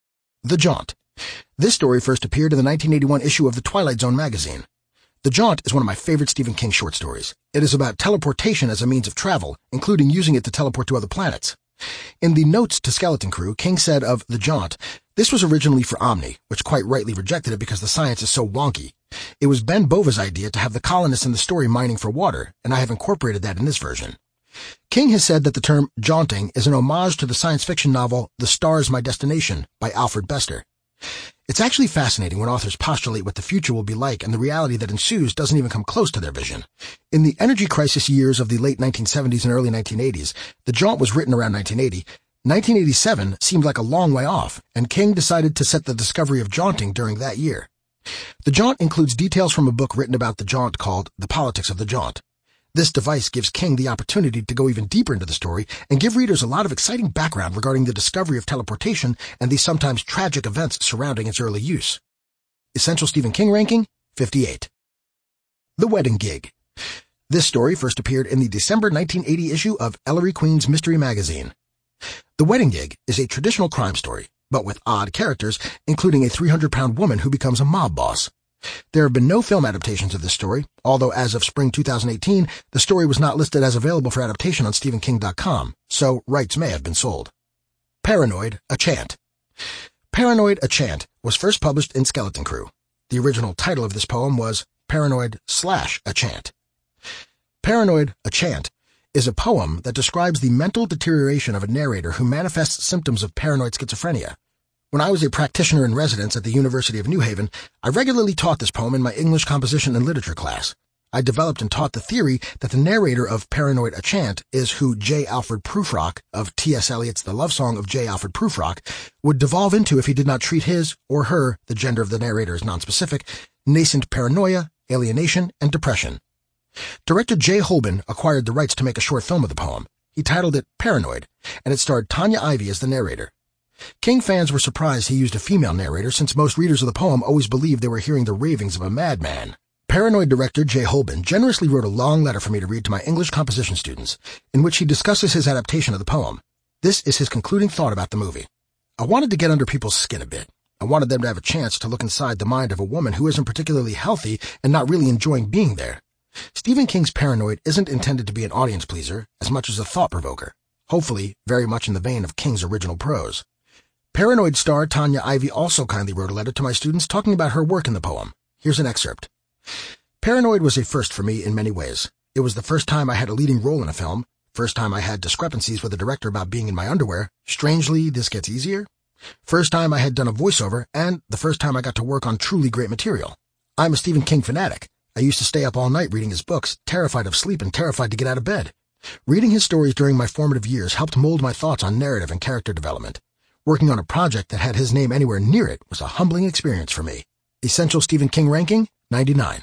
The Jaunt. This story first appeared in the nineteen eighty-one issue of the Twilight Zone magazine. The Jaunt is one of my favorite Stephen King short stories. It is about teleportation as a means of travel, including using it to teleport to other planets. In the notes to Skeleton Crew, King said of The Jaunt, "This was originally for Omni, which quite rightly rejected it because the science is so wonky. It was Ben Bova's idea to have the colonists in the story mining for water, and I have incorporated that in this version." King has said that the term jaunting is an homage to the science fiction novel The Star's My Destination by Alfred Bester. It's actually fascinating when authors postulate what the future will be like and the reality that ensues doesn't even come close to their vision. In the energy crisis years of the late nineteen seventies and early nineteen eighties, The Jaunt was written around nineteen eighty. nineteen eighty-seven seemed like a long way off, and King decided to set the discovery of jaunting during that year. The Jaunt includes details from a book written about the jaunt called The Politics of the Jaunt. This device gives King the opportunity to go even deeper into the story and give readers a lot of exciting background regarding the discovery of teleportation and the sometimes tragic events surrounding its early use. Essential Stephen King ranking, fifty-eight. The Wedding Gig. This story first appeared in the December nineteen eighty issue of Ellery Queen's Mystery Magazine. The Wedding Gig is a traditional crime story, but with odd characters, including a three hundred pound woman who becomes a mob boss. There have been no film adaptations of this story, although as of spring two thousand eighteen, the story was not listed as available for adaptation on Stephen King dot com, so rights may have been sold. Paranoid, a Chant. Paranoid, a Chant was first published in Skeleton Crew. The original title of this poem was Paranoid slash a Chant. Paranoid, a Chant is a poem that describes the mental deterioration of a narrator who manifests symptoms of paranoid schizophrenia. When I was a practitioner in residence at the University of New Haven, I regularly taught this poem in my English composition and literature class. I developed and taught the theory that the narrator of Paranoid, a Chant is who J. Alfred Prufrock of T S. Eliot's The Love Song of J. Alfred Prufrock would devolve into if he did not treat his, or her, the gender of the narrator is nonspecific, nascent paranoia, alienation, and depression. Director Jay Holben acquired the rights to make a short film of the poem. He titled it Paranoid, and it starred Tanya Ivey as the narrator. King fans were surprised he used a female narrator since most readers of the poem always believed they were hearing the ravings of a madman. Paranoid director Jay Holben generously wrote a long letter for me to read to my English composition students, in which he discusses his adaptation of the poem. This is his concluding thought about the movie. "I wanted to get under people's skin a bit. I wanted them to have a chance to look inside the mind of a woman who isn't particularly healthy and not really enjoying being there. Stephen King's Paranoid isn't intended to be an audience pleaser as much as a thought provoker, hopefully very much in the vein of King's original prose." Paranoid star Tanya Ivey also kindly wrote a letter to my students talking about her work in the poem. Here's an excerpt. "Paranoid was a first for me in many ways. It was the first time I had a leading role in a film, first time I had discrepancies with the director about being in my underwear. Strangely, this gets easier. First time I had done a voiceover, and the first time I got to work on truly great material. I'm a Stephen King fanatic. I used to stay up all night reading his books, terrified of sleep and terrified to get out of bed. Reading his stories during my formative years helped mold my thoughts on narrative and character development. Working on a project that had his name anywhere near it was a humbling experience for me. Essential Stephen King ranking, ninety-nine.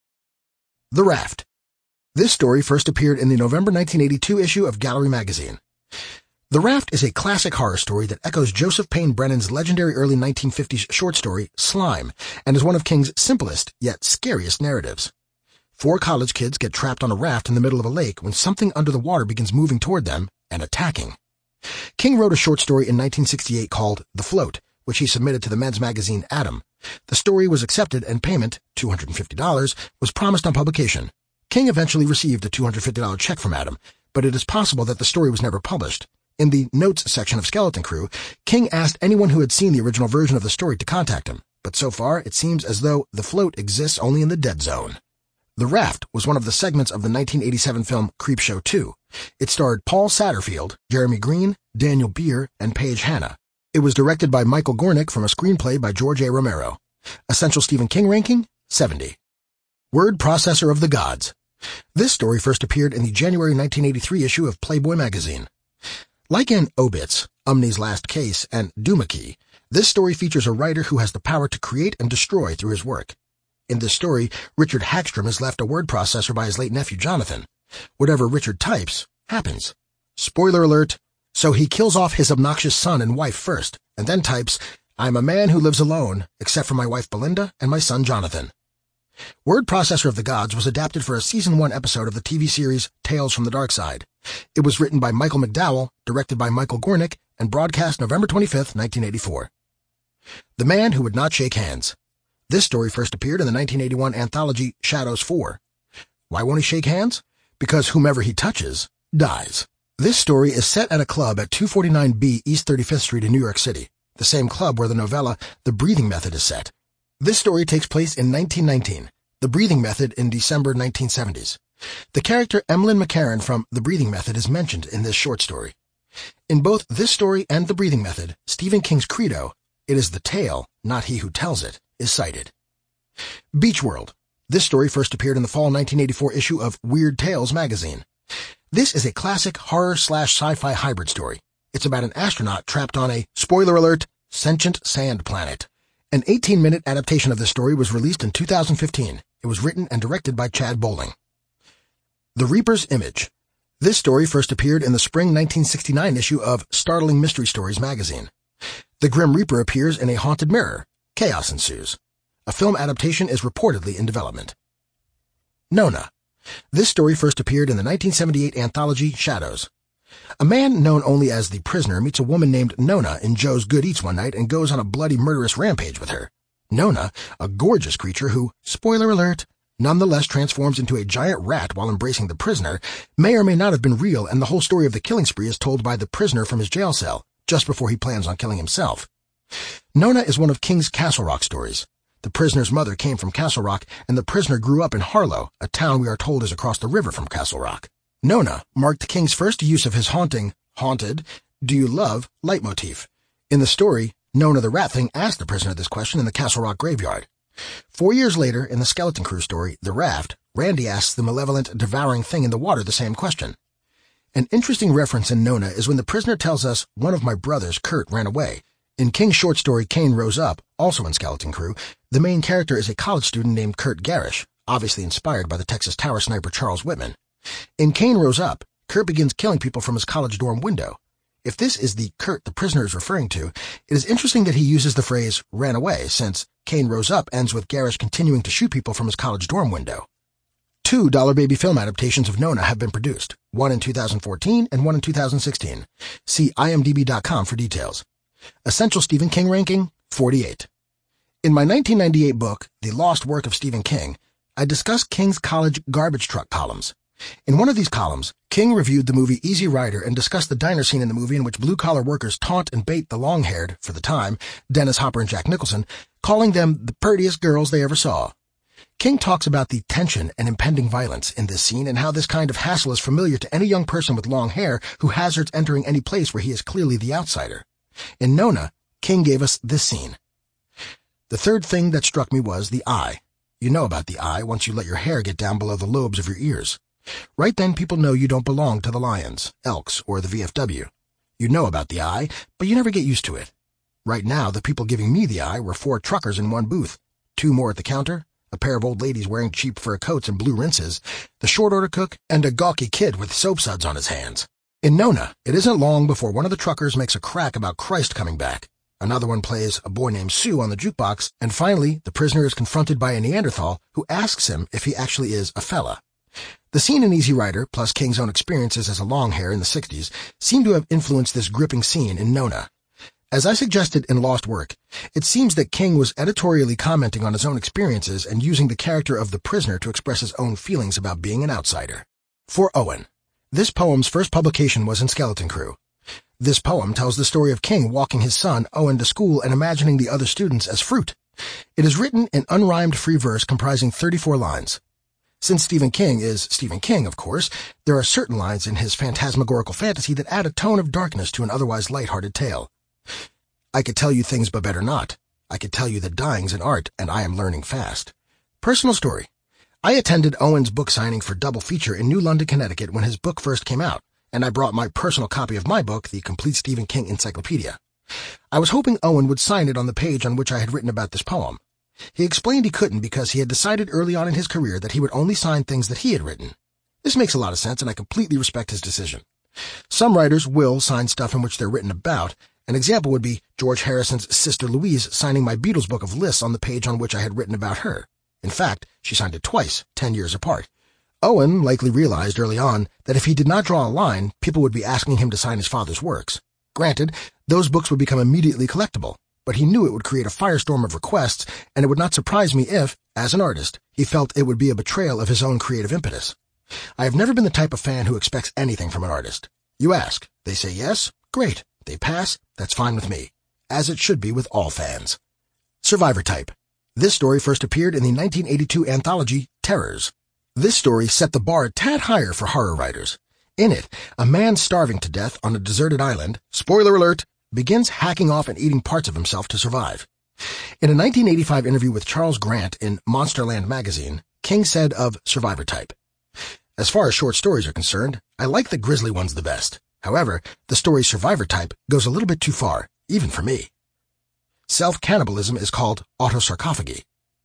The Raft. This story first appeared in the November nineteen eighty-two issue of Gallery magazine. The Raft is a classic horror story that echoes Joseph Payne Brennan's legendary early nineteen fifties short story, Slime, and is one of King's simplest, yet scariest narratives. Four college kids get trapped on a raft in the middle of a lake when something under the water begins moving toward them and attacking. King wrote a short story in nineteen sixty-eight called The Float, which he submitted to the men's magazine Atom. The story was accepted and payment, two hundred fifty dollars, was promised on publication. King eventually received a two hundred fifty dollars check from Atom, but it is possible that the story was never published. In the notes section of Skeleton Crew, King asked anyone who had seen the original version of the story to contact him, but so far it seems as though The Float exists only in the dead zone. The Raft was one of the segments of the nineteen eighty-seven film Creepshow two. It starred Paul Satterfield, Jeremy Green, Daniel Beer, and Paige Hanna. It was directed by Michael Gornick from a screenplay by George A. Romero. Essential Stephen King ranking, seventy. Word Processor of the Gods. This story first appeared in the January nineteen eighty-three issue of Playboy magazine. Like in Obits, Umney's Last Case, and Doomakey, this story features a writer who has the power to create and destroy through his work. In this story, Richard Hackstrom is left a word processor by his late nephew Jonathan. Whatever Richard types, happens. Spoiler alert, so he kills off his obnoxious son and wife first, and then types, I'm a man who lives alone, except for my wife Belinda and my son Jonathan. Word Processor of the Gods was adapted for a season one episode of the T V series Tales from the Dark Side. It was written by Michael McDowell, directed by Michael Gornick, and broadcast November twenty-fifth, nineteen eighty-four. The Man Who Would Not Shake Hands. This story first appeared in the nineteen eighty-one anthology Shadows four. Why won't he shake hands? Because whomever he touches, dies. This story is set at a club at two forty-nine B East thirty-fifth Street in New York City, the same club where the novella The Breathing Method is set. This story takes place in nineteen nineteen, The Breathing Method in December nineteen seventies. The character Emlyn McCarran from The Breathing Method is mentioned in this short story. In both this story and The Breathing Method, Stephen King's credo, it is the tale, not he who tells it, is cited. Beach World. This story first appeared in the fall nineteen eighty-four issue of Weird Tales magazine. This is a classic horror-slash-sci-fi hybrid story. It's about an astronaut trapped on a, spoiler alert, sentient sand planet. An eighteen-minute adaptation of this story was released in two thousand fifteen. It was written and directed by Chad Bowling. The Reaper's Image. This story first appeared in the spring nineteen sixty-nine issue of Startling Mystery Stories magazine. The Grim Reaper appears in a haunted mirror. Chaos ensues. A film adaptation is reportedly in development. Nona. This story first appeared in the nineteen seventy-eight anthology Shadows. A man known only as the Prisoner meets a woman named Nona in Joe's Good Eats one night and goes on a bloody murderous rampage with her. Nona, a gorgeous creature who, spoiler alert, nonetheless transforms into a giant rat while embracing the Prisoner, may or may not have been real, and the whole story of the killing spree is told by the Prisoner from his jail cell, just before he plans on killing himself. Nona is one of King's Castle Rock stories. The Prisoner's mother came from Castle Rock, and the Prisoner grew up in Harlow, a town we are told is across the river from Castle Rock. Nona marked King's first use of his haunting, haunted, do you love, leitmotif. In the story, Nona the Rat Thing asked the Prisoner this question in the Castle Rock graveyard. Four years later, in the Skeleton Crew story, The Raft, Randy asks the malevolent, devouring thing in the water the same question. An interesting reference in Nona is when the Prisoner tells us one of my brothers, Kurt, ran away. In King's short story Cain Rose Up, also in Skeleton Crew, the main character is a college student named Kurt Garish, obviously inspired by the Texas Tower sniper Charles Whitman. In Cain Rose Up, Kurt begins killing people from his college dorm window. If this is the Kurt the Prisoner is referring to, it is interesting that he uses the phrase ran away, since Cain Rose Up ends with Garish continuing to shoot people from his college dorm window. Two Dollar Baby film adaptations of Nona have been produced, one in two thousand fourteen and one in two thousand sixteen. See I M D B dot com for details. Essential Stephen King ranking, forty-eight. In my nineteen ninety-eight book, The Lost Work of Stephen King, I discussed King's college garbage truck columns. In one of these columns, King reviewed the movie Easy Rider and discussed the diner scene in the movie in which blue-collar workers taunt and bait the long-haired, for the time, Dennis Hopper and Jack Nicholson, calling them the prettiest girls they ever saw. King talks about the tension and impending violence in this scene and how this kind of hassle is familiar to any young person with long hair who hazards entering any place where he is clearly the outsider. In Nona, King gave us this scene. The third thing that struck me was the eye. You know about the eye once you let your hair get down below the lobes of your ears. Right then, people know you don't belong to the Lions, Elks, or the V F W. You know about the eye, but you never get used to it. Right now, the people giving me the eye were four truckers in one booth, two more at the counter, a pair of old ladies wearing cheap fur coats and blue rinses, the short-order cook, and a gawky kid with soap suds on his hands. In Nona, it isn't long before one of the truckers makes a crack about Christ coming back. Another one plays A Boy Named Sue on the jukebox, and finally, the prisoner is confronted by a Neanderthal who asks him if he actually is a fella. The scene in Easy Rider, plus King's own experiences as a longhair in the sixties, seem to have influenced this gripping scene in Nona. As I suggested in Lost Work, it seems that King was editorially commenting on his own experiences and using the character of the prisoner to express his own feelings about being an outsider. For Owen. This poem's first publication was in Skeleton Crew. This poem tells the story of King walking his son, Owen, to school and imagining the other students as fruit. It is written in unrhymed free verse comprising thirty-four lines. Since Stephen King is Stephen King, of course, there are certain lines in his phantasmagorical fantasy that add a tone of darkness to an otherwise light-hearted tale. I could tell you things but better not. I could tell you that dying's an art, and I am learning fast. Personal story. I attended Owen's book signing for Double Feature in New London, Connecticut when his book first came out, and I brought my personal copy of my book, The Complete Stephen King Encyclopedia. I was hoping Owen would sign it on the page on which I had written about this poem. He explained he couldn't because he had decided early on in his career that he would only sign things that he had written. This makes a lot of sense, and I completely respect his decision. Some writers will sign stuff in which they're written about. An example would be George Harrison's sister Louise signing my Beatles book of lists on the page on which I had written about her. In fact, she signed it twice, ten years apart. Owen likely realized early on that if he did not draw a line, people would be asking him to sign his father's works. Granted, those books would become immediately collectible, but he knew it would create a firestorm of requests, and it would not surprise me if, as an artist, he felt it would be a betrayal of his own creative impetus. I have never been the type of fan who expects anything from an artist. You ask, they say yes, great. They pass, that's fine with me. As it should be with all fans. Survivor Type. This story first appeared in the nineteen eighty-two anthology, Terrors. This story set the bar a tad higher for horror writers. In it, a man starving to death on a deserted island, spoiler alert, begins hacking off and eating parts of himself to survive. In a nineteen eighty-five interview with Charles Grant in Monsterland magazine, King said of Survivor Type, "As far as short stories are concerned, I like the grisly ones the best. However, the story Survivor Type goes a little bit too far, even for me." Self-cannibalism is called autosarcophagy.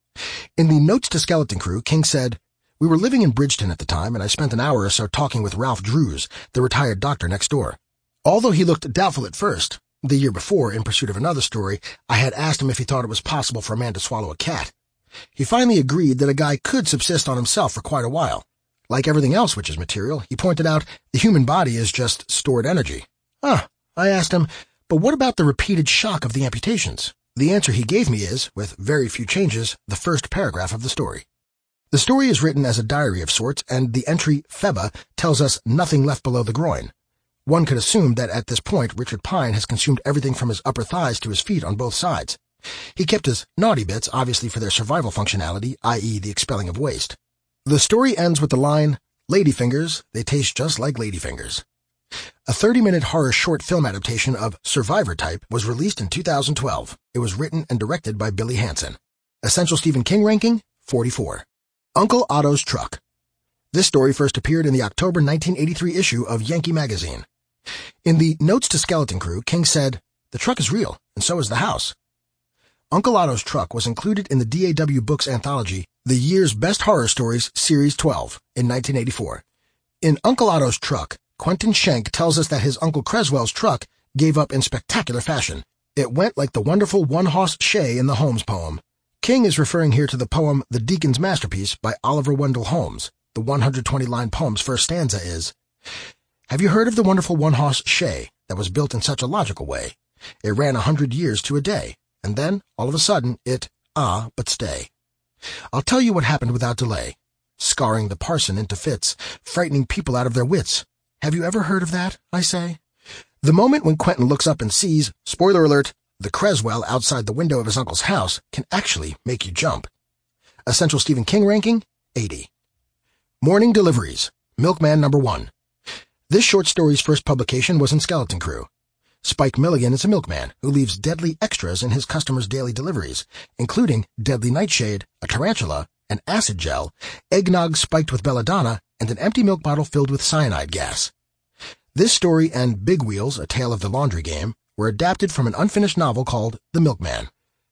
In the Notes to Skeleton Crew, King said, "We were living in Bridgeton at the time, and I spent an hour or so talking with Ralph Drews, the retired doctor next door. Although he looked doubtful at first, the year before, in pursuit of another story, I had asked him if he thought it was possible for a man to swallow a cat. He finally agreed that a guy could subsist on himself for quite a while. Like everything else which is material, he pointed out the human body is just stored energy. Ah, I asked him, but what about the repeated shock of the amputations? The answer he gave me is, with very few changes, the first paragraph of the story. The story is written as a diary of sorts, and the entry Feba tells us nothing left below the groin. One could assume that at this point Richard Pine has consumed everything from his upper thighs to his feet on both sides. He kept his naughty bits obviously for their survival functionality, that is the expelling of waste. The story ends with the line, "Ladyfingers, they taste just like ladyfingers." A thirty-minute horror short film adaptation of Survivor Type was released in two thousand twelve. It was written and directed by Billy Hansen. Essential Stephen King ranking, forty-four. Uncle Otto's Truck. This story first appeared in the October nineteen eighty-three issue of Yankee magazine. In the Notes to Skeleton Crew, King said, "The truck is real, and so is the house." Uncle Otto's Truck was included in the D A W Books anthology, The Year's Best Horror Stories, Series twelve, in nineteen eighty-four. In Uncle Otto's Truck, Quentin Schenck tells us that his Uncle Creswell's truck gave up in spectacular fashion. It went like the wonderful one-hoss shay in the Holmes poem. King is referring here to the poem The Deacon's Masterpiece by Oliver Wendell Holmes. The one hundred twenty line poem's first stanza is, "Have you heard of the wonderful one-hoss shay that was built in such a logical way? It ran a hundred years to a day, and then, all of a sudden, it, ah, but stay. I'll tell you what happened without delay. Scarring the parson into fits, frightening people out of their wits. Have you ever heard of that, I say?" The moment when Quentin looks up and sees, spoiler alert, the Creswell outside the window of his uncle's house can actually make you jump. Essential Stephen King ranking, eighty. Morning Deliveries, Milkman Number One. This short story's first publication was in Skeleton Crew. Spike Milligan is a milkman who leaves deadly extras in his customers' daily deliveries, including deadly nightshade, a tarantula, an acid gel, eggnog spiked with belladonna, and an empty milk bottle filled with cyanide gas. This story and Big Wheels, A Tale of the Laundry Game, were adapted from an unfinished novel called The Milkman.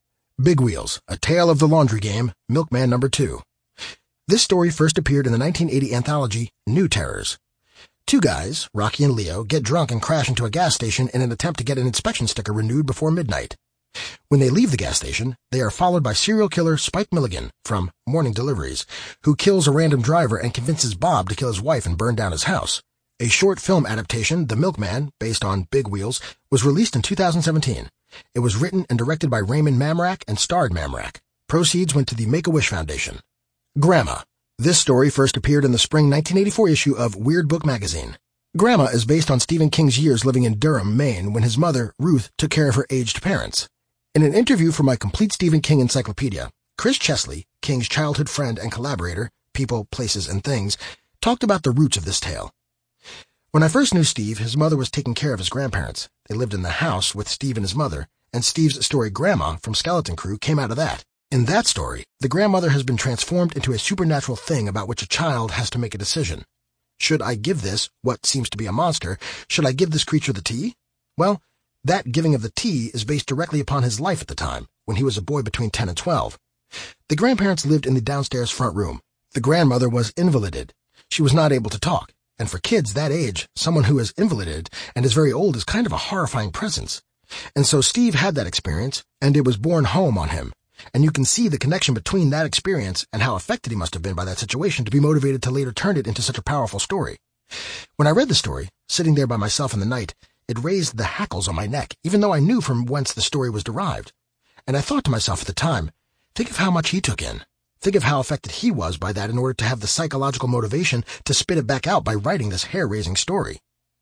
Big Wheels, A Tale of the Laundry Game, Milkman Number two. This story first appeared in the nineteen eighty anthology New Terrors. Two guys, Rocky and Leo, get drunk and crash into a gas station in an attempt to get an inspection sticker renewed before midnight. When they leave the gas station, they are followed by serial killer Spike Milligan from Morning Deliveries, who kills a random driver and convinces Bob to kill his wife and burn down his house. A short film adaptation, The Milkman, based on Big Wheels, was released in two thousand seventeen. It was written and directed by Raymond Mamrak and starred Mamrak. Proceeds went to the Make-A-Wish Foundation. Grandma. This story first appeared in the spring nineteen eighty-four issue of Weird Book magazine. Grandma is based on Stephen King's years living in Durham, Maine, when his mother, Ruth, took care of her aged parents. In an interview for my complete Stephen King encyclopedia, Chris Chesley, King's childhood friend and collaborator, People, Places, and Things, talked about the roots of this tale. When I first knew Steve, his mother was taking care of his grandparents. They lived in the house with Steve and his mother, and Steve's story Grandma from Skeleton Crew came out of that. In that story, the grandmother has been transformed into a supernatural thing about which a child has to make a decision. Should I give this, what seems to be a monster, should I give this creature the tea? Well, that giving of the tea is based directly upon his life at the time, when he was a boy between ten and twelve. The grandparents lived in the downstairs front room. The grandmother was invalided. She was not able to talk. And for kids that age, someone who is invalided and is very old is kind of a horrifying presence. And so Steve had that experience, and it was borne home on him. And you can see the connection between that experience and how affected he must have been by that situation to be motivated to later turn it into such a powerful story. When I read the story, sitting there by myself in the night, it raised the hackles on my neck, even though I knew from whence the story was derived. And I thought to myself at the time, think of how much he took in. Think of how affected he was by that in order to have the psychological motivation to spit it back out by writing this hair-raising story.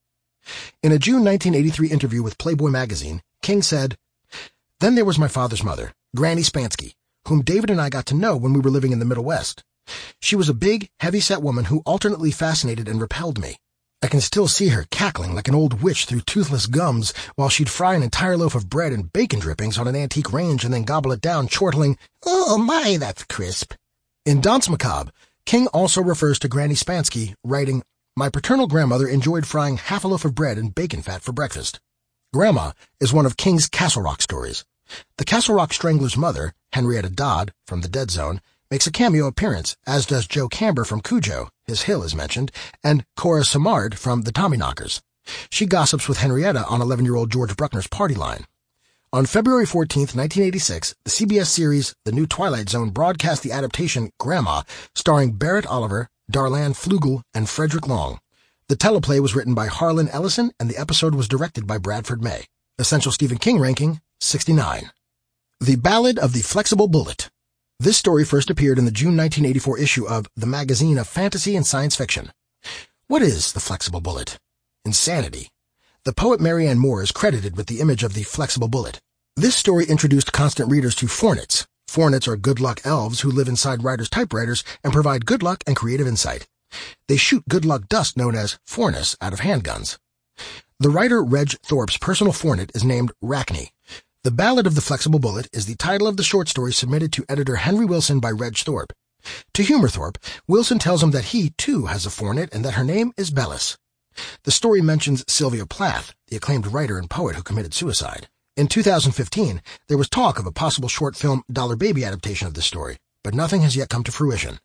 In a June nineteen eighty-three interview with Playboy magazine, King said, "Then there was my father's mother, Granny Spansky, whom David and I got to know when we were living in the Middle West. She was a big, heavy-set woman who alternately fascinated and repelled me. I can still see her cackling like an old witch through toothless gums while she'd fry an entire loaf of bread in bacon drippings on an antique range and then gobble it down, chortling, 'Oh my, that's crisp.'" In Danse Macabre, King also refers to Granny Spansky, writing, "My paternal grandmother enjoyed frying half a loaf of bread in bacon fat for breakfast." Grandma is one of King's Castle Rock stories. The Castle Rock Strangler's mother, Henrietta Dodd, from The Dead Zone, makes a cameo appearance, as does Joe Camber from Cujo, his hill is mentioned, and Cora Samard from The Tommyknockers. She gossips with Henrietta on eleven-year-old George Bruckner's party line. On February fourteenth, nineteen eighty-six, the C B S series The New Twilight Zone broadcast the adaptation Grandma, starring Barrett Oliver, Darlan Flugel, and Frederick Long. The teleplay was written by Harlan Ellison, and the episode was directed by Bradford May. Essential Stephen King ranking, sixty-nine. The Ballad of the Flexible Bullet. This story first appeared in the June nineteen eighty-four issue of the Magazine of Fantasy and Science Fiction. What is the flexible bullet? Insanity. The poet Marianne Moore is credited with the image of the flexible bullet. This story introduced constant readers to Fornits. Fornits are good luck elves who live inside writers' typewriters and provide good luck and creative insight. They shoot good luck dust known as Fornis out of handguns. The writer Reg Thorpe's personal Fornit is named Rackney. The Ballad of the Flexible Bullet is the title of the short story submitted to editor Henry Wilson by Reg Thorpe. To humor Thorpe, Wilson tells him that he, too, has a Fornit and that her name is Bellis. The story mentions Sylvia Plath, the acclaimed writer and poet who committed suicide. In two thousand fifteen, there was talk of a possible short film Dollar Baby adaptation of this story, but nothing has yet come to fruition.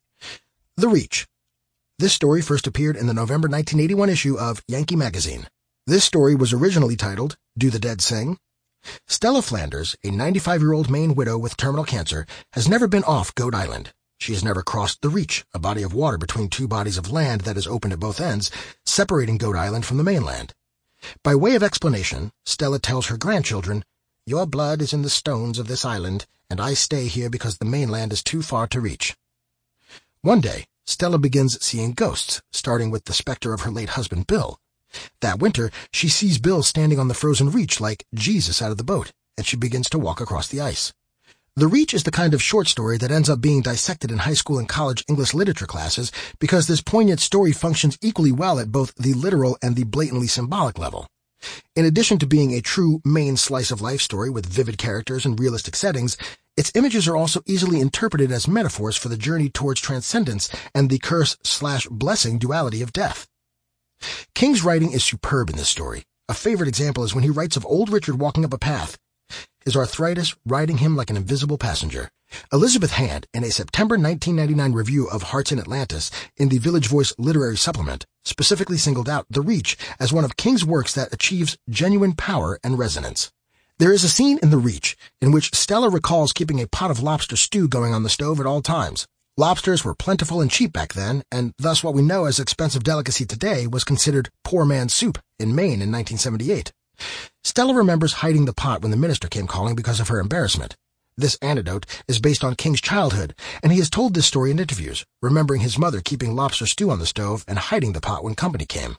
The Reach. This story first appeared in the November nineteen eighty-one issue of Yankee Magazine. This story was originally titled, Do the Dead Sing? Stella Flanders, a ninety-five-year-old Maine widow with terminal cancer, has never been off Goat Island. She has never crossed the Reach, a body of water between two bodies of land that is open at both ends, separating Goat Island from the mainland. By way of explanation, Stella tells her grandchildren, "Your blood is in the stones of this island, and I stay here because the mainland is too far to reach." One day, Stella begins seeing ghosts, starting with the specter of her late husband, Bill. That winter, she sees Bill standing on the frozen Reach like Jesus out of the boat, and she begins to walk across the ice. The Reach is the kind of short story that ends up being dissected in high school and college English literature classes because this poignant story functions equally well at both the literal and the blatantly symbolic level. In addition to being a true Maine slice-of-life story with vivid characters and realistic settings, Its images are also easily interpreted as metaphors for the journey towards transcendence and the curse-slash-blessing duality of death. King's writing is superb in this story. A favorite example is when he writes of old Richard walking up a path, his arthritis riding him like an invisible passenger. Elizabeth Hand, in a September nineteen ninety-nine review of Hearts in Atlantis in the Village Voice Literary Supplement, specifically singled out The Reach as one of King's works that achieves genuine power and resonance. There is a scene in The Reach in which Stella recalls keeping a pot of lobster stew going on the stove at all times. Lobsters were plentiful and cheap back then, and thus what we know as expensive delicacy today was considered poor man's soup in Maine in nineteen seventy-eight. Stella remembers hiding the pot when the minister came calling because of her embarrassment. This anecdote is based on King's childhood, and he has told this story in interviews, remembering his mother keeping lobster stew on the stove and hiding the pot when company came.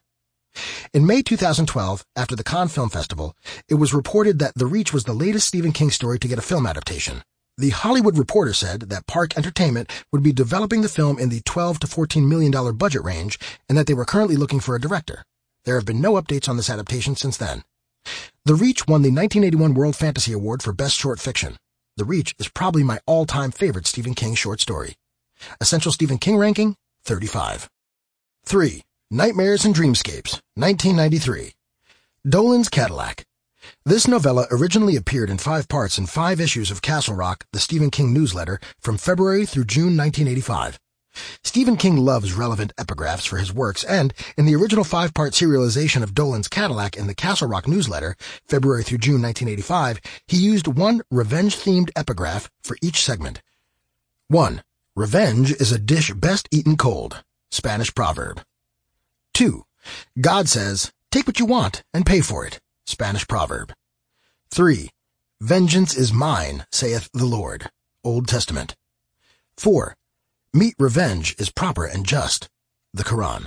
In May two thousand twelve, after the Cannes Film Festival, it was reported that The Reach was the latest Stephen King story to get a film adaptation. The Hollywood Reporter said that Park Entertainment would be developing the film in the twelve to fourteen million dollars budget range and that they were currently looking for a director. There have been no updates on this adaptation since then. The Reach won the nineteen eighty-one World Fantasy Award for Best Short Fiction. The Reach is probably my all-time favorite Stephen King short story. Essential Stephen King ranking, thirty-five. three. Nightmares and Dreamscapes, nineteen ninety-three. Dolan's Cadillac. This novella originally appeared in five parts in five issues of Castle Rock, the Stephen King newsletter, from February through June nineteen eighty-five. Stephen King loves relevant epigraphs for his works, and in the original five-part serialization of Dolan's Cadillac in the Castle Rock newsletter, February through June nineteen eighty-five, he used one revenge-themed epigraph for each segment. one. Revenge is a dish best eaten cold. Spanish proverb. two. God says, take what you want and pay for it. Spanish proverb. three. Vengeance is mine, saith the Lord. Old Testament. four. Meet revenge is proper and just. The Quran.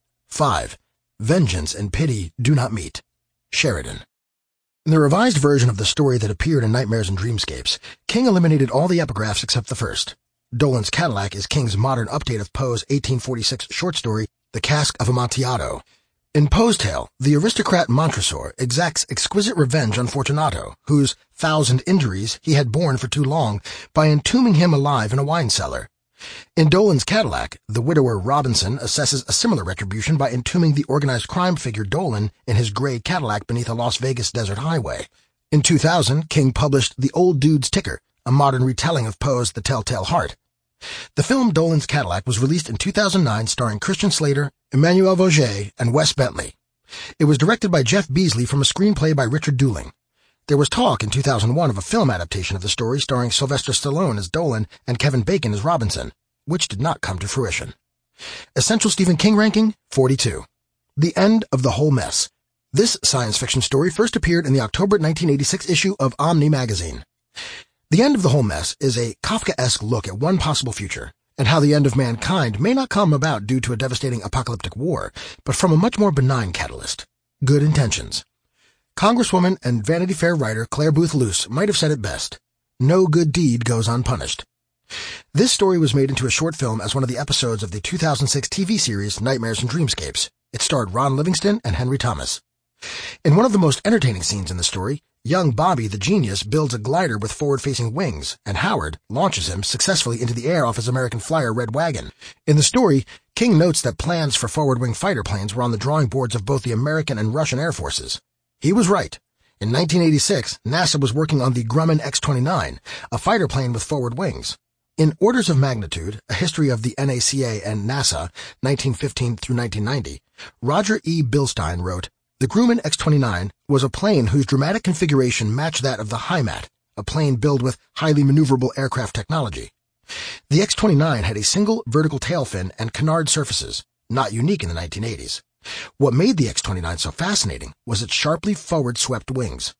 five. Vengeance and pity do not meet. Sheridan. In the revised version of the story that appeared in Nightmares and Dreamscapes, King eliminated all the epigraphs except the first. Dolan's Cadillac is King's modern update of Poe's eighteen forty-six short story, The Cask of Amontillado. In Poe's tale, the aristocrat Montresor exacts exquisite revenge on Fortunato, whose thousand injuries he had borne for too long, by entombing him alive in a wine cellar. In Dolan's Cadillac, the widower Robinson assesses a similar retribution by entombing the organized crime figure Dolan in his gray Cadillac beneath a Las Vegas desert highway. In two thousand, King published The Old Dude's Ticker, a modern retelling of Poe's The Telltale Heart. The film Dolan's Cadillac was released in two thousand nine, starring Christian Slater, Emmanuel Vaugier, and Wes Bentley. It was directed by Jeff Beasley from a screenplay by Richard Dooling. There was talk in two thousand one of a film adaptation of the story starring Sylvester Stallone as Dolan and Kevin Bacon as Robinson, which did not come to fruition. Essential Stephen King ranking, forty-two. The End of the Whole Mess. This science fiction story first appeared in the October nineteen eighty-six issue of Omni magazine. The End of the Whole Mess is a Kafkaesque look at one possible future, and how the end of mankind may not come about due to a devastating apocalyptic war, but from a much more benign catalyst: good intentions. Congresswoman and Vanity Fair writer Claire Booth Luce might have said it best: no good deed goes unpunished. This story was made into a short film as one of the episodes of the two thousand six T V series Nightmares and Dreamscapes. It starred Ron Livingston and Henry Thomas. In one of the most entertaining scenes in the story, young Bobby the genius builds a glider with forward-facing wings, and Howard launches him successfully into the air off his American Flyer Red Wagon. In the story, King notes that plans for forward-wing fighter planes were on the drawing boards of both the American and Russian Air Forces. He was right. In nineteen eighty-six, NASA was working on the Grumman X twenty-nine, a fighter plane with forward wings. In Orders of Magnitude, A History of the N A C A and NASA, nineteen fifteen through nineteen ninety, Roger E. Bilstein wrote, "The Grumman X twenty-nine was a plane whose dramatic configuration matched that of the Heimat, a plane built with highly maneuverable aircraft technology. The X twenty-nine had a single vertical tail fin and canard surfaces, not unique in the nineteen eighties. What made the X twenty-nine so fascinating was its sharply forward-swept wings."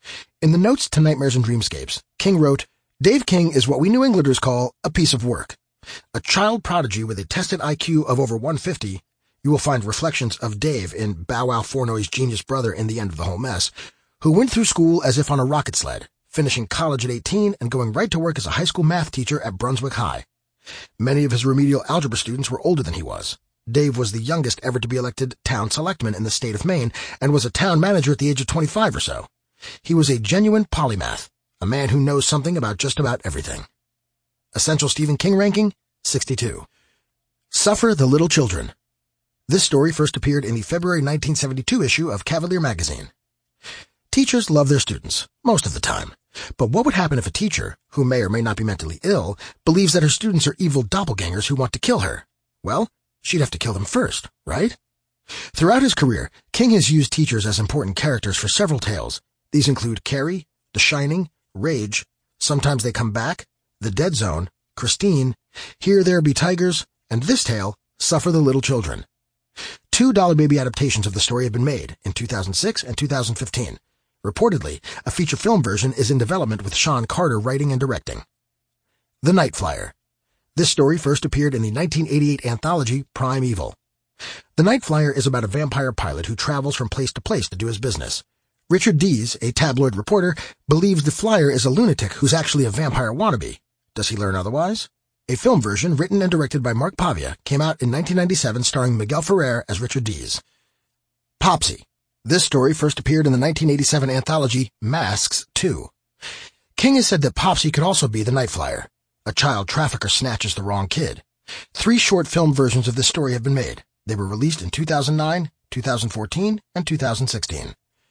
In the notes to Nightmares and Dreamscapes, King wrote, "Dave King is what we New Englanders call a piece of work. A child prodigy with a tested I Q of over one fifty, you will find reflections of Dave in Bow Wow Fornoy's genius brother in The End of the Whole Mess, who went through school as if on a rocket sled, finishing college at eighteen and going right to work as a high school math teacher at Brunswick High. Many of his remedial algebra students were older than he was. Dave was the youngest ever to be elected town selectman in the state of Maine and was a town manager at the age of twenty-five or so. He was a genuine polymath, a man who knows something about just about everything. Essential Stephen King ranking, sixty-two. Suffer the Little Children. This story first appeared in the February nineteen seventy-two issue of Cavalier magazine. Teachers love their students, most of the time. But what would happen if a teacher, who may or may not be mentally ill, believes that her students are evil doppelgangers who want to kill her? Well, she'd have to kill them first, right? Throughout his career, King has used teachers as important characters for several tales. These include Carrie, The Shining, Rage, Sometimes They Come Back, The Dead Zone, Christine, Here There Be Tigers, and this tale, Suffer the Little Children. Two Dollar Baby adaptations of the story have been made in two thousand six and two thousand fifteen. Reportedly, a feature film version is in development with Sean Carter writing and directing. The Night Flyer. This story first appeared in the nineteen eighty-eight anthology Prime Evil. The Night Flyer is about a vampire pilot who travels from place to place to do his business. Richard Dees, a tabloid reporter, believes the flyer is a lunatic who's actually a vampire wannabe. Does he learn otherwise? A film version, written and directed by Mark Pavia, came out in nineteen ninety-seven starring Miguel Ferrer as Richard Dees. Popsy. This story first appeared in the nineteen eighty-seven anthology Masks two. King has said that Popsy could also be the Night Flyer. A child trafficker snatches the wrong kid. Three short film versions of this story have been made. They were released in two thousand nine, two thousand fourteen, and two thousand sixteen.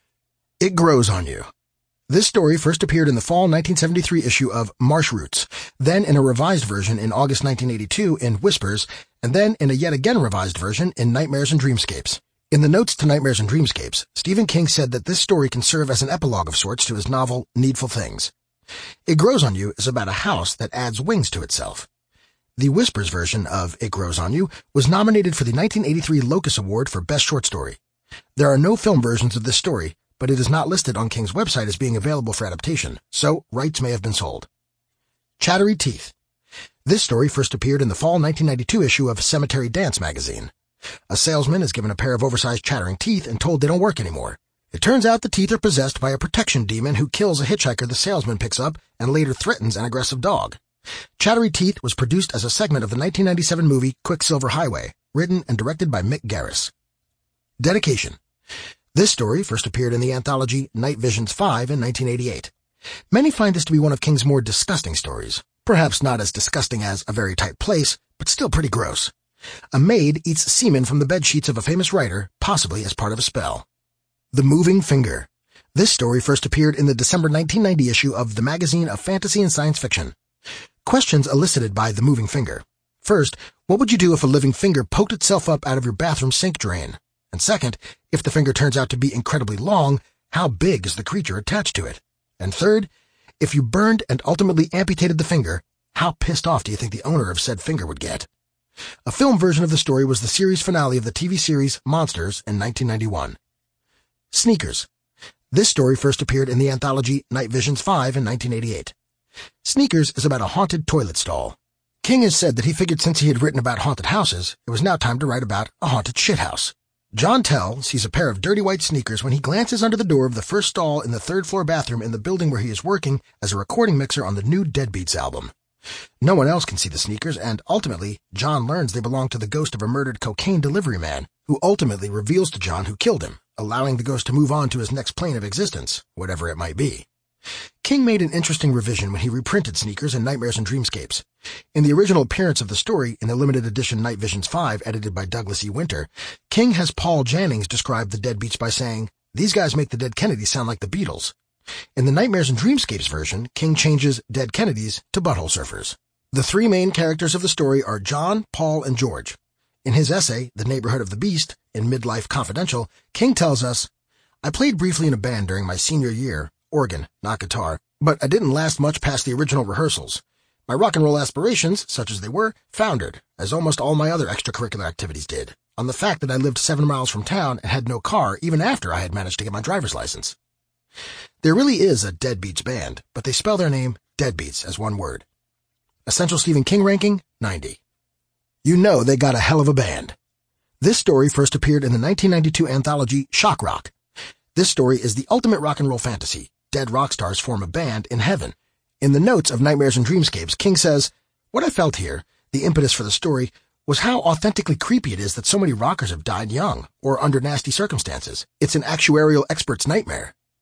It Grows on You. This story first appeared in the fall nineteen seventy-three issue of Marsh Roots, then in a revised version in August nineteen eighty-two in Whispers, and then in a yet again revised version in Nightmares and Dreamscapes. In the notes to Nightmares and Dreamscapes, Stephen King said that this story can serve as an epilogue of sorts to his novel Needful Things. It Grows on You is about a house that adds wings to itself. The Whispers version of It Grows on You was nominated for the nineteen eighty-three Locus Award for Best Short Story. There are no film versions of this story, but it is not listed on King's website as being available for adaptation, so rights may have been sold. Chattery Teeth. This story first appeared in the fall nineteen ninety-two issue of Cemetery Dance magazine. A salesman is given a pair of oversized chattering teeth and told they don't work anymore. It turns out the teeth are possessed by a protection demon who kills a hitchhiker the salesman picks up and later threatens an aggressive dog. Chattery Teeth was produced as a segment of the nineteen ninety-seven movie Quicksilver Highway, written and directed by Mick Garris. Dedication. This story first appeared in the anthology Night Visions five in nineteen eighty-eight. Many find this to be one of King's more disgusting stories. Perhaps not as disgusting as A Very Tight Place, but still pretty gross. A maid eats semen from the bedsheets of a famous writer, possibly as part of a spell. The Moving Finger. This story first appeared in the December nineteen ninety issue of the Magazine of Fantasy and Science Fiction. Questions elicited by The Moving Finger. First, what would you do if a living finger poked itself up out of your bathroom sink drain? And second, if the finger turns out to be incredibly long, how big is the creature attached to it? And third, if you burned and ultimately amputated the finger, how pissed off do you think the owner of said finger would get? A film version of the story was the series finale of the T V series Monsters in nineteen ninety-one. Sneakers. This story first appeared in the anthology Night Visions five in nineteen eighty-eight. Sneakers is about a haunted toilet stall. King has said that he figured since he had written about haunted houses, it was now time to write about a haunted shithouse. John Tell sees a pair of dirty white sneakers when he glances under the door of the first stall in the third-floor bathroom in the building where he is working as a recording mixer on the new Deadbeats album. No one else can see the sneakers, and ultimately, John learns they belong to the ghost of a murdered cocaine delivery man, who ultimately reveals to John who killed him, allowing the ghost to move on to his next plane of existence, whatever it might be. King made an interesting revision when he reprinted Sneakers in Nightmares and Dreamscapes. In the original appearance of the story in the limited edition Night Visions five edited by Douglas E. Winter, King has Paul Jannings describe the Deadbeats by saying, "These guys make the Dead Kennedys sound like the Beatles." In the Nightmares and Dreamscapes version, King changes Dead Kennedys to Butthole Surfers. The three main characters of the story are John, Paul, and George. In his essay, The Neighborhood of the Beast, in Midlife Confidential, King tells us, "I played briefly in a band during my senior year, organ, not guitar, but I didn't last much past the original rehearsals. My rock and roll aspirations, such as they were, foundered, as almost all my other extracurricular activities did, on the fact that I lived seven miles from town and had no car even after I had managed to get my driver's license." There really is a Deadbeats band, but they spell their name Deadbeats as one word. Essential Stephen King ranking, ninety. You know they got a hell of a band. This story first appeared in the nineteen ninety-two anthology Shock Rock. This story is the ultimate rock and roll fantasy. Dead rock stars form a band in heaven. In the notes of Nightmares and Dreamscapes, King says, "What I felt here, the impetus for the story, was how authentically creepy it is that so many rockers have died young, or under nasty circumstances. It's an actuarial expert's nightmare.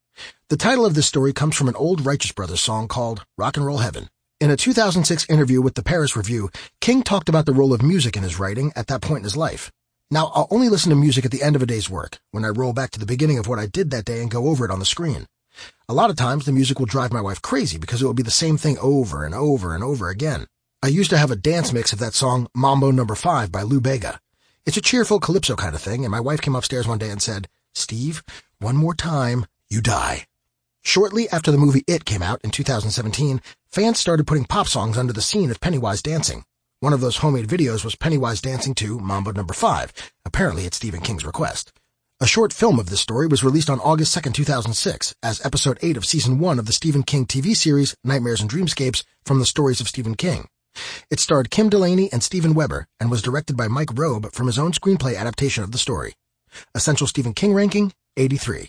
The title of this story comes from an old Righteous Brothers song called Rock and Roll Heaven. In a two thousand six interview with the Paris Review, King talked about the role of music in his writing at that point in his life. Now, I'll only listen to music at the end of a day's work, when I roll back to the beginning of what I did that day and go over it on the screen. A lot of times, the music will drive my wife crazy because it will be the same thing over and over and over again. I used to have a dance mix of that song Mambo Number Five by Lou Bega. It's a cheerful calypso kind of thing, and my wife came upstairs one day and said, "Steve, one more time, you die." Shortly after the movie It came out in two thousand seventeen, fans started putting pop songs under the scene of Pennywise dancing. One of those homemade videos was Pennywise dancing to Mambo Number Five, apparently at Stephen King's request. A short film of this story was released on August second, two thousand six, as episode eight of season one of the Stephen King T V series Nightmares and Dreamscapes from the Stories of Stephen King. It starred Kim Delaney and Steven Weber and was directed by Mike Robe from his own screenplay adaptation of the story. Essential Stephen King ranking, eighty-three.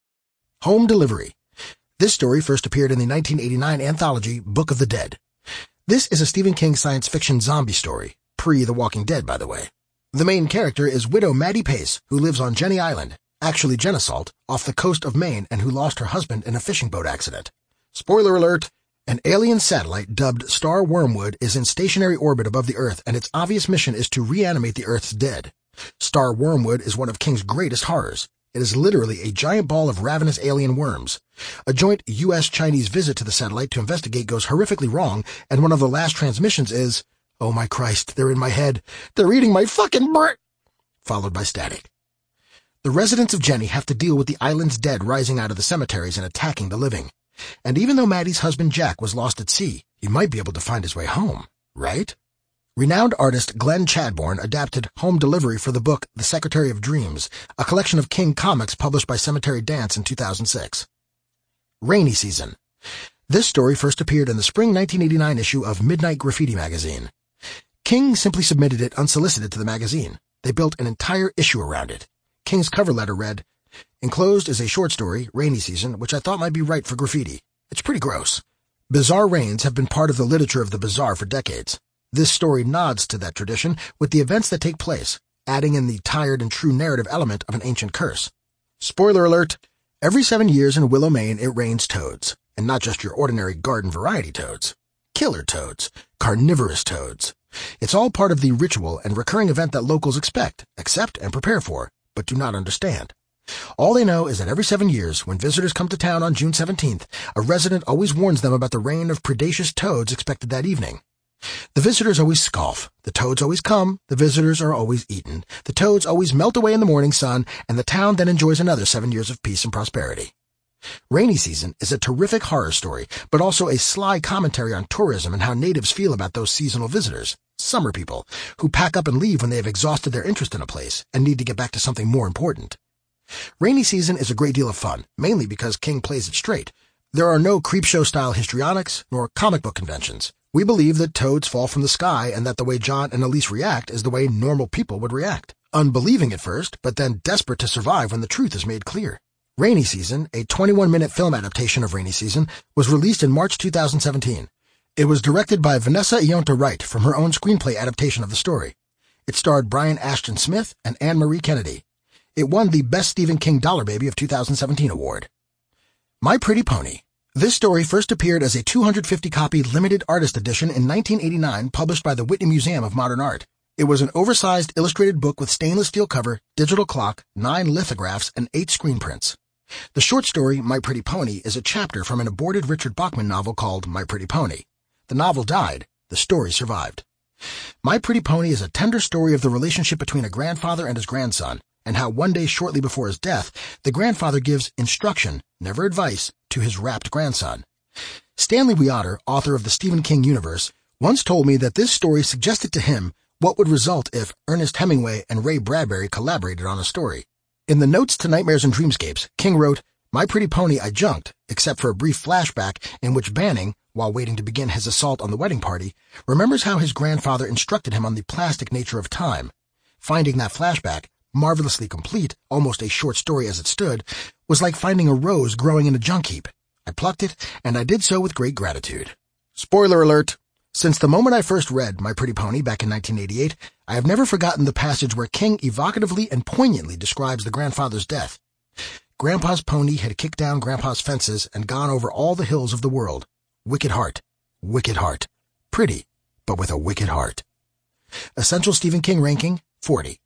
Home Delivery. This story first appeared in the nineteen eighty-nine anthology Book of the Dead. This is a Stephen King science fiction zombie story, pre-The Walking Dead, by the way. The main character is widow Maddie Pace, who lives on Jenny Island, actually Genesalt, off the coast of Maine and who lost her husband in a fishing boat accident. Spoiler alert! An alien satellite dubbed Star Wormwood is in stationary orbit above the Earth, and its obvious mission is to reanimate the Earth's dead. Star Wormwood is one of King's greatest horrors. It is literally a giant ball of ravenous alien worms. A joint U S Chinese visit to the satellite to investigate goes horrifically wrong, and one of the last transmissions is, "Oh my Christ, they're in my head. They're eating my fucking br-" followed by static. The residents of Jenny have to deal with the island's dead rising out of the cemeteries and attacking the living. And even though Maddie's husband Jack was lost at sea, he might be able to find his way home, right? Renowned artist Glenn Chadbourne adapted Home Delivery for the book The Secretary of Dreams, a collection of King comics published by Cemetery Dance in two thousand six. Rainy Season. This story first appeared in the spring nineteen eighty-nine issue of Midnight Graffiti magazine. King simply submitted it unsolicited to the magazine. They built an entire issue around it. King's cover letter read, "Enclosed is a short story, Rainy Season, which I thought might be right for graffiti. It's pretty gross." Bizarre rains have been part of the literature of the bizarre for decades. This story nods to that tradition with the events that take place, adding in the tired and true narrative element of an ancient curse. Spoiler alert! Every seven years in Willow, Maine, it rains toads, and not just your ordinary garden variety toads. Killer toads, carnivorous toads. It's all part of the ritual and recurring event that locals expect, accept, and prepare for, but do not understand. All they know is that every seven years, when visitors come to town on June seventeenth, a resident always warns them about the rain of predaceous toads expected that evening. The visitors always scoff, the toads always come, the visitors are always eaten, the toads always melt away in the morning sun, and the town then enjoys another seven years of peace and prosperity. Rainy Season is a terrific horror story, but also a sly commentary on tourism and how natives feel about those seasonal visitors, summer people, who pack up and leave when they have exhausted their interest in a place and need to get back to something more important. Rainy Season is a great deal of fun, mainly because King plays it straight. There are no Creepshow-style histrionics nor comic book conventions. We believe that toads fall from the sky and that the way John and Elise react is the way normal people would react, unbelieving at first, but then desperate to survive when the truth is made clear. Rainy Season, a twenty-one minute film adaptation of Rainy Season, was released in March two thousand seventeen. It was directed by Vanessa Ionta Wright from her own screenplay adaptation of the story. It starred Brian Ashton Smith and Anne Marie Kennedy. It won the Best Stephen King Dollar Baby of two thousand seventeen award. My Pretty Pony. This story first appeared as a two hundred fifty copy limited artist edition in nineteen eighty-nine, published by the Whitney Museum of Modern Art. It was an oversized illustrated book with stainless steel cover, digital clock, nine lithographs, and eight screen prints. The short story, My Pretty Pony, is a chapter from an aborted Richard Bachman novel called My Pretty Pony. The novel died. The story survived. My Pretty Pony is a tender story of the relationship between a grandfather and his grandson, and how one day shortly before his death, the grandfather gives instruction, never advice, to his rapt grandson. Stanley Weotter, author of the Stephen King universe, once told me that this story suggested to him what would result if Ernest Hemingway and Ray Bradbury collaborated on a story. In the notes to Nightmares and Dreamscapes, King wrote, "My Pretty Pony I junked, except for a brief flashback in which Banning, while waiting to begin his assault on the wedding party, remembers how his grandfather instructed him on the plastic nature of time. Finding that flashback, marvelously complete, almost a short story as it stood, was like finding a rose growing in a junk heap. I plucked it, and I did so with great gratitude." Spoiler alert! Since the moment I first read My Pretty Pony back in nineteen eighty-eight, I have never forgotten the passage where King evocatively and poignantly describes the grandfather's death. Grandpa's pony had kicked down Grandpa's fences and gone over all the hills of the world. Wicked heart. Wicked heart. Pretty, but with a wicked heart. Essential Stephen King ranking, forty.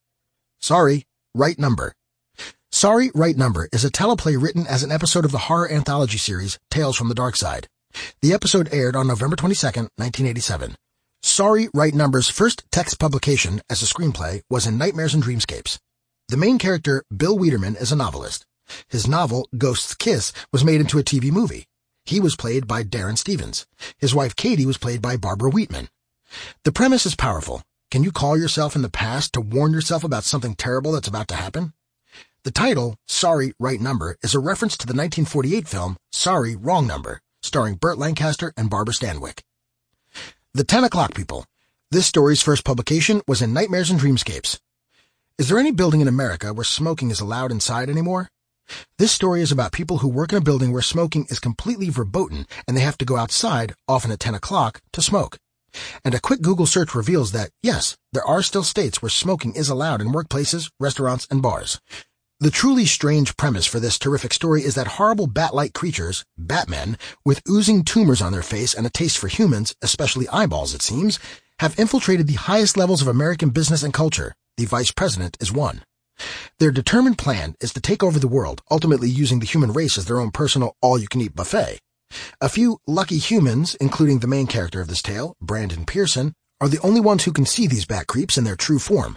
Sorry, Right Number. Sorry, Right Number is a teleplay written as an episode of the horror anthology series Tales from the Dark Side. The episode aired on November twenty-second, nineteen eighty-seven. Sorry, Right Number's first text publication as a screenplay was in Nightmares and Dreamscapes. The main character, Bill Wiederman, is a novelist. His novel, Ghost's Kiss, was made into a T V movie. He was played by Darren Stevens. His wife, Katie, was played by Barbara Wheatman. The premise is powerful. Can you call yourself in the past to warn yourself about something terrible that's about to happen? The title, Sorry, Right Number, is a reference to the nineteen forty-eight film Sorry, Wrong Number, starring Burt Lancaster and Barbara Stanwyck. The Ten O'Clock People. This story's first publication was in Nightmares and Dreamscapes. Is there any building in America where smoking is allowed inside anymore? This story is about people who work in a building where smoking is completely verboten and they have to go outside, often at ten o'clock, to smoke. And a quick Google search reveals that, yes, there are still states where smoking is allowed in workplaces, restaurants, and bars. The truly strange premise for this terrific story is that horrible bat-like creatures, Batmen, with oozing tumors on their face and a taste for humans, especially eyeballs it seems, have infiltrated the highest levels of American business and culture. The vice president is one. Their determined plan is to take over the world, ultimately using the human race as their own personal all-you-can-eat buffet. A few lucky humans, including the main character of this tale, Brandon Pearson, are the only ones who can see these bat creeps in their true form.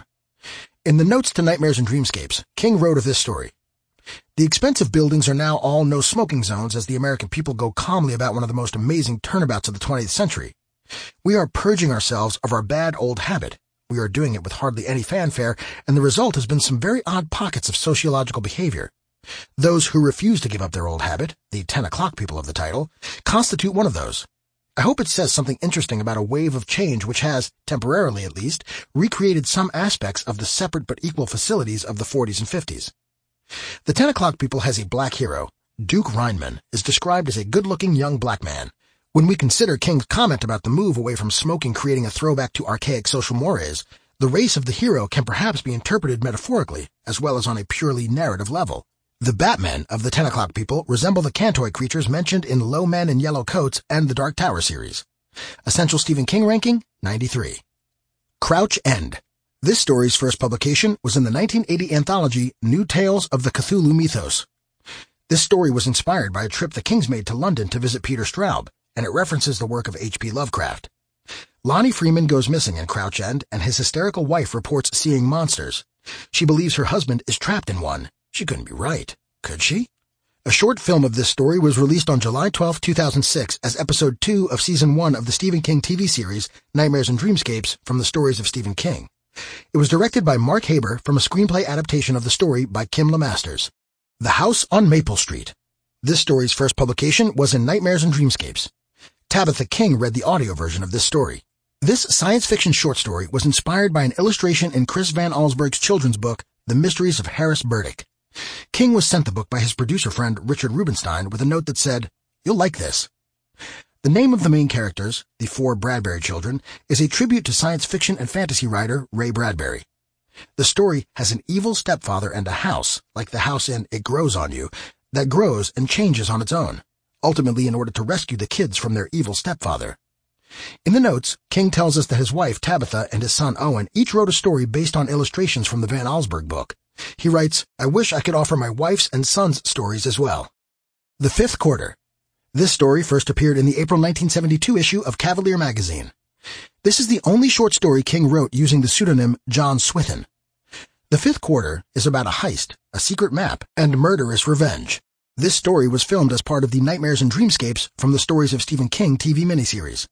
In the notes to Nightmares and Dreamscapes, King wrote of this story. The expensive buildings are now all no-smoking zones as the American people go calmly about one of the most amazing turnabouts of the twentieth century. We are purging ourselves of our bad old habit. We are doing it with hardly any fanfare, and the result has been some very odd pockets of sociological behavior. Those who refuse to give up their old habit, the ten o'clock people of the title, constitute one of those. I hope it says something interesting about a wave of change which has, temporarily at least, recreated some aspects of the separate but equal facilities of the forties and fifties. The ten o'clock people has a black hero. Duke Reinman is described as a good-looking young black man. When we consider King's comment about the move away from smoking creating a throwback to archaic social mores, the race of the hero can perhaps be interpreted metaphorically, as well as on a purely narrative level. The Batmen of the ten o'clock people resemble the Cantoid creatures mentioned in Low Men in Yellow Coats and the Dark Tower series. Essential Stephen King ranking, ninety-three. Crouch End. This story's first publication was in the nineteen eighty anthology New Tales of the Cthulhu Mythos. This story was inspired by a trip the Kings made to London to visit Peter Straub, and it references the work of H P Lovecraft. Lonnie Freeman goes missing in Crouch End, and his hysterical wife reports seeing monsters. She believes her husband is trapped in one. She couldn't be right, could she? A short film of this story was released on July twelfth, two thousand six as episode two of season one of the Stephen King T V series Nightmares and Dreamscapes from the stories of Stephen King. It was directed by Mark Haber from a screenplay adaptation of the story by Kim LeMasters. The House on Maple Street. This story's first publication was in Nightmares and Dreamscapes. Tabitha King read the audio version of this story. This science fiction short story was inspired by an illustration in Chris Van Allsburg's children's book, The Mysteries of Harris Burdick. King was sent the book by his producer friend Richard Rubenstein with a note that said, "You'll like this." The name of the main characters, the four Bradbury children, is a tribute to science fiction and fantasy writer Ray Bradbury. The story has an evil stepfather and a house, like the house in It Grows on You, that grows and changes on its own, ultimately in order to rescue the kids from their evil stepfather. In the notes, King tells us that his wife Tabitha and his son Owen each wrote a story based on illustrations from the Van Allsburg book. He writes, "I wish I could offer my wife's and son's stories as well." The Fifth Quarter. This story first appeared in the April nineteen seventy-two issue of Cavalier magazine. This is the only short story King wrote using the pseudonym John Swithin. The Fifth Quarter is about a heist, a secret map, and murderous revenge. This story was filmed as part of the Nightmares and Dreamscapes from the Stories of Stephen King T V miniseries.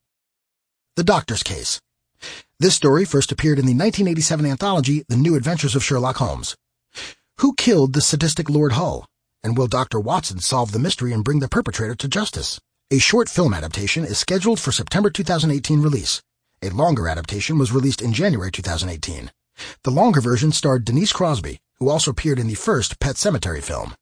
The Doctor's Case. This story first appeared in the nineteen eighty-seven anthology The New Adventures of Sherlock Holmes. Who killed the sadistic Lord Hull? And will Doctor Watson solve the mystery and bring the perpetrator to justice? A short film adaptation is scheduled for September two thousand eighteen release. A longer adaptation was released in January two thousand eighteen. The longer version starred Denise Crosby, who also appeared in the first Pet Sematary film.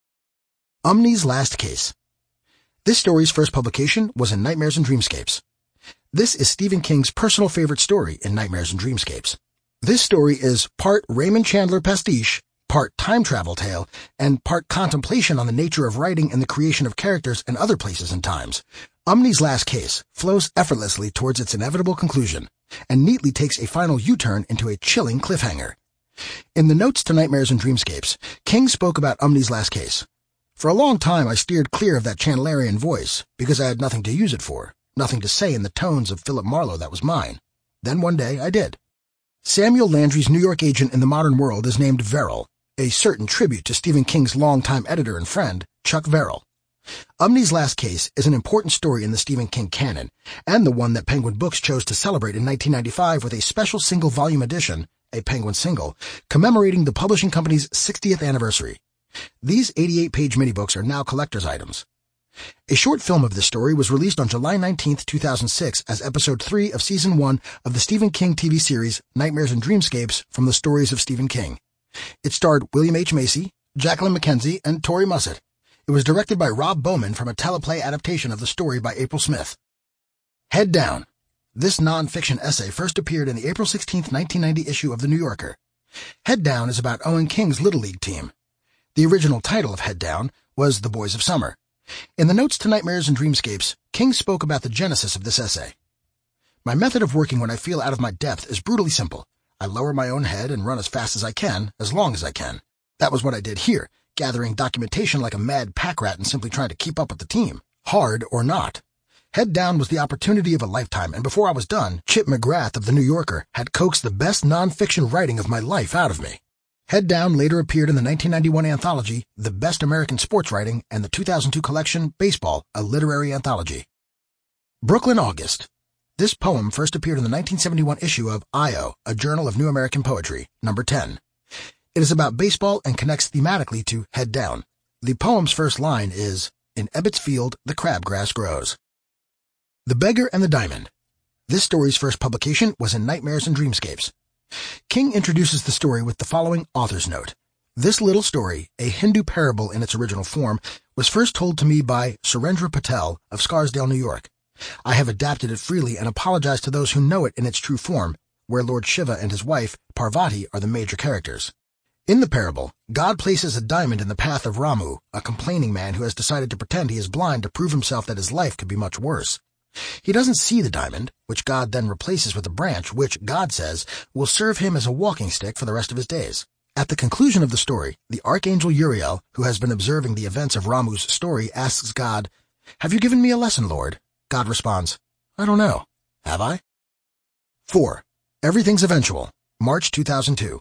Umney's Last Case. This story's first publication was in Nightmares and Dreamscapes. This is Stephen King's personal favorite story in Nightmares and Dreamscapes. This story is part Raymond Chandler pastiche, part time travel tale, and part contemplation on the nature of writing and the creation of characters and other places and times, Umney's Last Case flows effortlessly towards its inevitable conclusion, and neatly takes a final U-turn into a chilling cliffhanger. In the notes to Nightmares and Dreamscapes, King spoke about Umney's Last Case. For a long time I steered clear of that Chandlerian voice, because I had nothing to use it for, nothing to say in the tones of Philip Marlowe that was mine. Then one day I did. Samuel Landry's New York agent in the modern world is named Verrill, a certain tribute to Stephen King's longtime editor and friend, Chuck Verrill. Umney's Last Case is an important story in the Stephen King canon, and the one that Penguin Books chose to celebrate in nineteen ninety-five with a special single-volume edition, a Penguin single, commemorating the publishing company's sixtieth anniversary. These eighty-eight page minibooks are now collector's items. A short film of this story was released on July nineteenth, two thousand six as episode three of season one of the Stephen King T V series Nightmares and Dreamscapes from the Stories of Stephen King. It starred William H. Macy, Jacqueline McKenzie, and Tori Mussett. It was directed by Rob Bowman from a teleplay adaptation of the story by April Smith. Head Down. This non-fiction essay first appeared in the April sixteenth, nineteen ninety issue of The New Yorker. Head Down is about Owen King's Little League team. The original title of Head Down was The Boys of Summer. In the notes to Nightmares and Dreamscapes, King spoke about the genesis of this essay. My method of working when I feel out of my depth is brutally simple. I lower my own head and run as fast as I can, as long as I can. That was what I did here, gathering documentation like a mad pack rat and simply trying to keep up with the team, hard or not. Head Down was the opportunity of a lifetime, and before I was done, Chip McGrath of The New Yorker had coaxed the best non-fiction writing of my life out of me. Head Down later appeared in the nineteen ninety-one anthology, The Best American Sports Writing, and the two thousand two collection, Baseball, a literary anthology. Brooklyn August. This poem first appeared in the nineteen seventy-one issue of I O, a journal of New American Poetry, number ten. It is about baseball and connects thematically to Head Down. The poem's first line is, "In Ebbets Field, the crabgrass grows." The Beggar and the Diamond. This story's first publication was in Nightmares and Dreamscapes. King introduces the story with the following author's note. This little story, a Hindu parable in its original form, was first told to me by Surendra Patel of Scarsdale, New York. I have adapted it freely and apologize to those who know it in its true form, where Lord Shiva and his wife, Parvati, are the major characters. In the parable, God places a diamond in the path of Ramu, a complaining man who has decided to pretend he is blind to prove himself that his life could be much worse. He doesn't see the diamond, which God then replaces with a branch which, God says, will serve him as a walking stick for the rest of his days. At the conclusion of the story, the Archangel Uriel, who has been observing the events of Ramu's story, asks God, "Have you given me a lesson, Lord?" God responds, "I don't know. Have I?" four. Everything's Eventual, March two thousand two.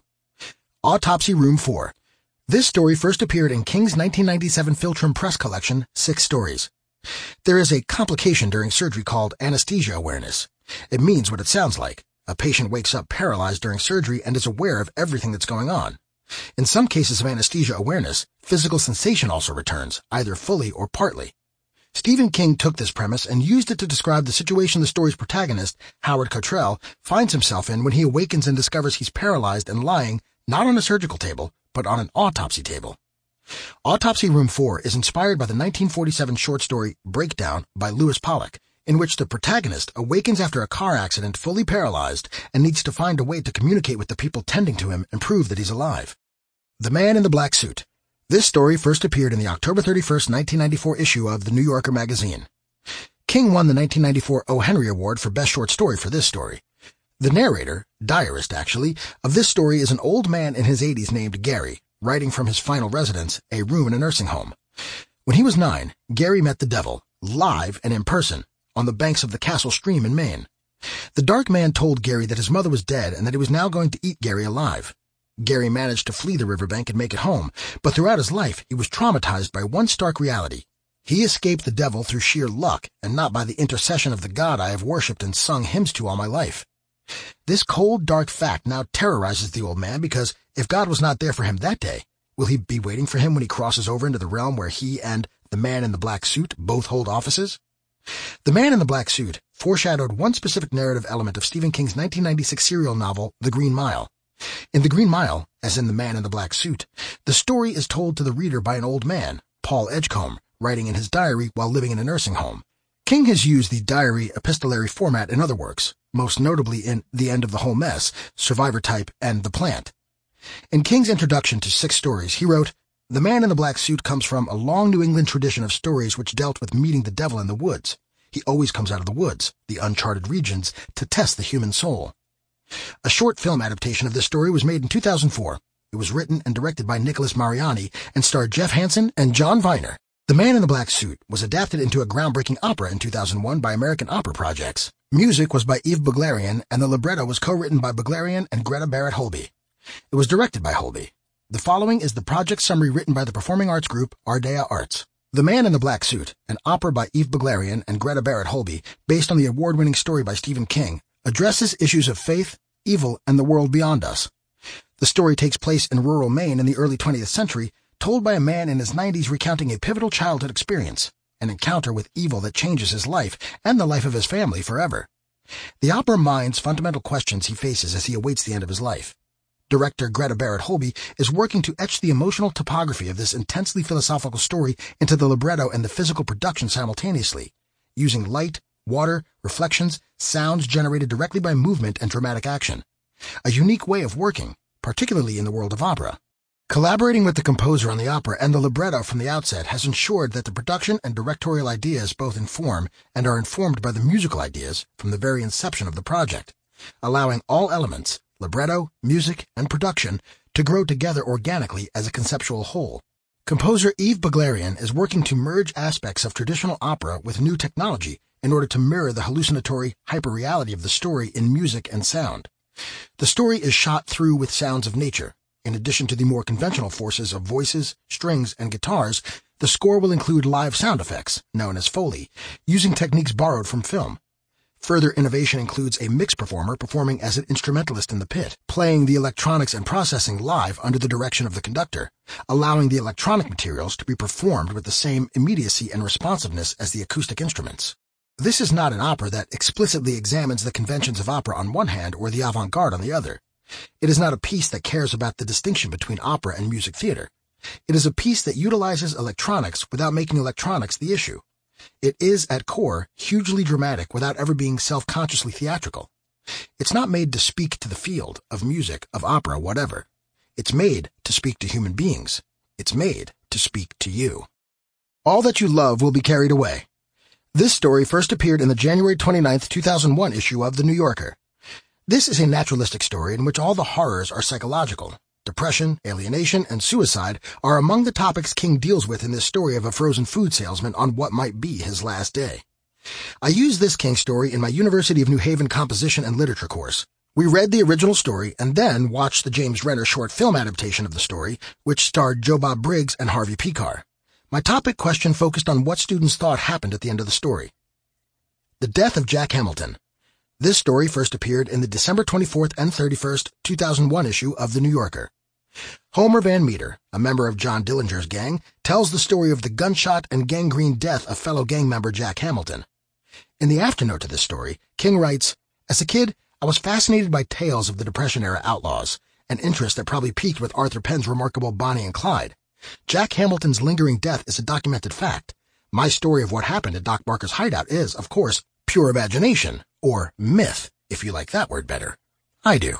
Autopsy Room four. This story first appeared in King's nineteen ninety-seven Philtrum Press collection, Six Stories. There is a complication during surgery called anesthesia awareness. It means what it sounds like. A patient wakes up paralyzed during surgery and is aware of everything that's going on. In some cases of anesthesia awareness, physical sensation also returns, either fully or partly. Stephen King took this premise and used it to describe the situation the story's protagonist, Howard Cottrell, finds himself in when he awakens and discovers he's paralyzed and lying not on a surgical table, but on an autopsy table. Autopsy Room four is inspired by the nineteen forty-seven short story Breakdown by Lewis Pollock, in which the protagonist awakens after a car accident fully paralyzed and needs to find a way to communicate with the people tending to him and prove that he's alive. The Man in the Black Suit. This story first appeared in the October thirty-first, nineteen ninety-four issue of The New Yorker magazine. King won the nineteen ninety-four O. Henry Award for Best Short Story for this story. The narrator, diarist actually, of this story is an old man in his eighties named Gary, writing from his final residence, a room in a nursing home. When he was nine, Gary met the devil, live and in person, on the banks of the Castle Stream in Maine. The dark man told Gary that his mother was dead and that he was now going to eat Gary alive. Gary managed to flee the riverbank and make it home, but throughout his life he was traumatized by one stark reality. He escaped the devil through sheer luck and not by the intercession of the God I have worshipped and sung hymns to all my life. This cold, dark fact now terrorizes the old man because if God was not there for him that day, will he be waiting for him when he crosses over into the realm where he and the Man in the Black Suit both hold offices? The Man in the Black Suit foreshadowed one specific narrative element of Stephen King's nineteen ninety-six serial novel, The Green Mile. In The Green Mile, as in The Man in the Black Suit, the story is told to the reader by an old man, Paul Edgecombe, writing in his diary while living in a nursing home. King has used the diary epistolary format in other works, most notably in The End of the Whole Mess, Survivor Type, and The Plant. In King's introduction to Six Stories, he wrote, "The Man in the Black Suit comes from a long New England tradition of stories which dealt with meeting the devil in the woods. He always comes out of the woods, the uncharted regions, to test the human soul." A short film adaptation of this story was made in two thousand four. It was written and directed by Nicholas Mariani and starred Jeff Hansen and John Viner. The Man in the Black Suit was adapted into a groundbreaking opera in two thousand one by American Opera Projects. Music was by Eve Buglerian, and the libretto was co-written by Buglerian and Greta Barrett Holby. It was directed by Holby. The following is the project summary written by the performing arts group Ardea Arts. The Man in the Black Suit, an opera by Eve Buglerian and Greta Barrett Holby, based on the award-winning story by Stephen King, addresses issues of faith, evil, and the world beyond us. The story takes place in rural Maine in the early twentieth century, told by a man in his nineties recounting a pivotal childhood experience, an encounter with evil that changes his life and the life of his family forever. The opera mines fundamental questions he faces as he awaits the end of his life. Director Greta Barrett Holby is working to etch the emotional topography of this intensely philosophical story into the libretto and the physical production simultaneously, using light, water, reflections, sounds generated directly by movement and dramatic action. A unique way of working, particularly in the world of opera. Collaborating with the composer on the opera and the libretto from the outset has ensured that the production and directorial ideas both inform and are informed by the musical ideas from the very inception of the project, allowing all elements, libretto, music, and production, to grow together organically as a conceptual whole. Composer Eve Buglerian is working to merge aspects of traditional opera with new technology in order to mirror the hallucinatory hyperreality of the story in music and sound. The story is shot through with sounds of nature. In addition to the more conventional forces of voices, strings, and guitars, the score will include live sound effects, known as Foley, using techniques borrowed from film. Further innovation includes a mix performer performing as an instrumentalist in the pit, playing the electronics and processing live under the direction of the conductor, allowing the electronic materials to be performed with the same immediacy and responsiveness as the acoustic instruments. This is not an opera that explicitly examines the conventions of opera on one hand or the avant-garde on the other. It is not a piece that cares about the distinction between opera and music theater. It is a piece that utilizes electronics without making electronics the issue. It is, at core, hugely dramatic without ever being self-consciously theatrical. It's not made to speak to the field of music, of opera, whatever. It's made to speak to human beings. It's made to speak to you. All That You Love Will Be Carried Away. This story first appeared in the January twenty-ninth, two thousand one issue of The New Yorker. This is a naturalistic story in which all the horrors are psychological. Depression, alienation, and suicide are among the topics King deals with in this story of a frozen food salesman on what might be his last day. I used this King story in my University of New Haven composition and literature course. We read the original story and then watched the James Renner short film adaptation of the story, which starred Joe Bob Briggs and Harvey Pekar. My topic question focused on what students thought happened at the end of the story. The Death of Jack Hamilton. This story first appeared in the December twenty-fourth and thirty-first, two thousand one issue of The New Yorker. Homer Van Meter, a member of John Dillinger's gang, tells the story of the gunshot and gangrene death of fellow gang member Jack Hamilton. In the afternote to this story, King writes, "As a kid, I was fascinated by tales of the Depression-era outlaws, an interest that probably peaked with Arthur Penn's remarkable Bonnie and Clyde. Jack Hamilton's lingering death is a documented fact. My story of what happened at Doc Barker's hideout is, of course, pure imagination, or myth, if you like that word better. I do."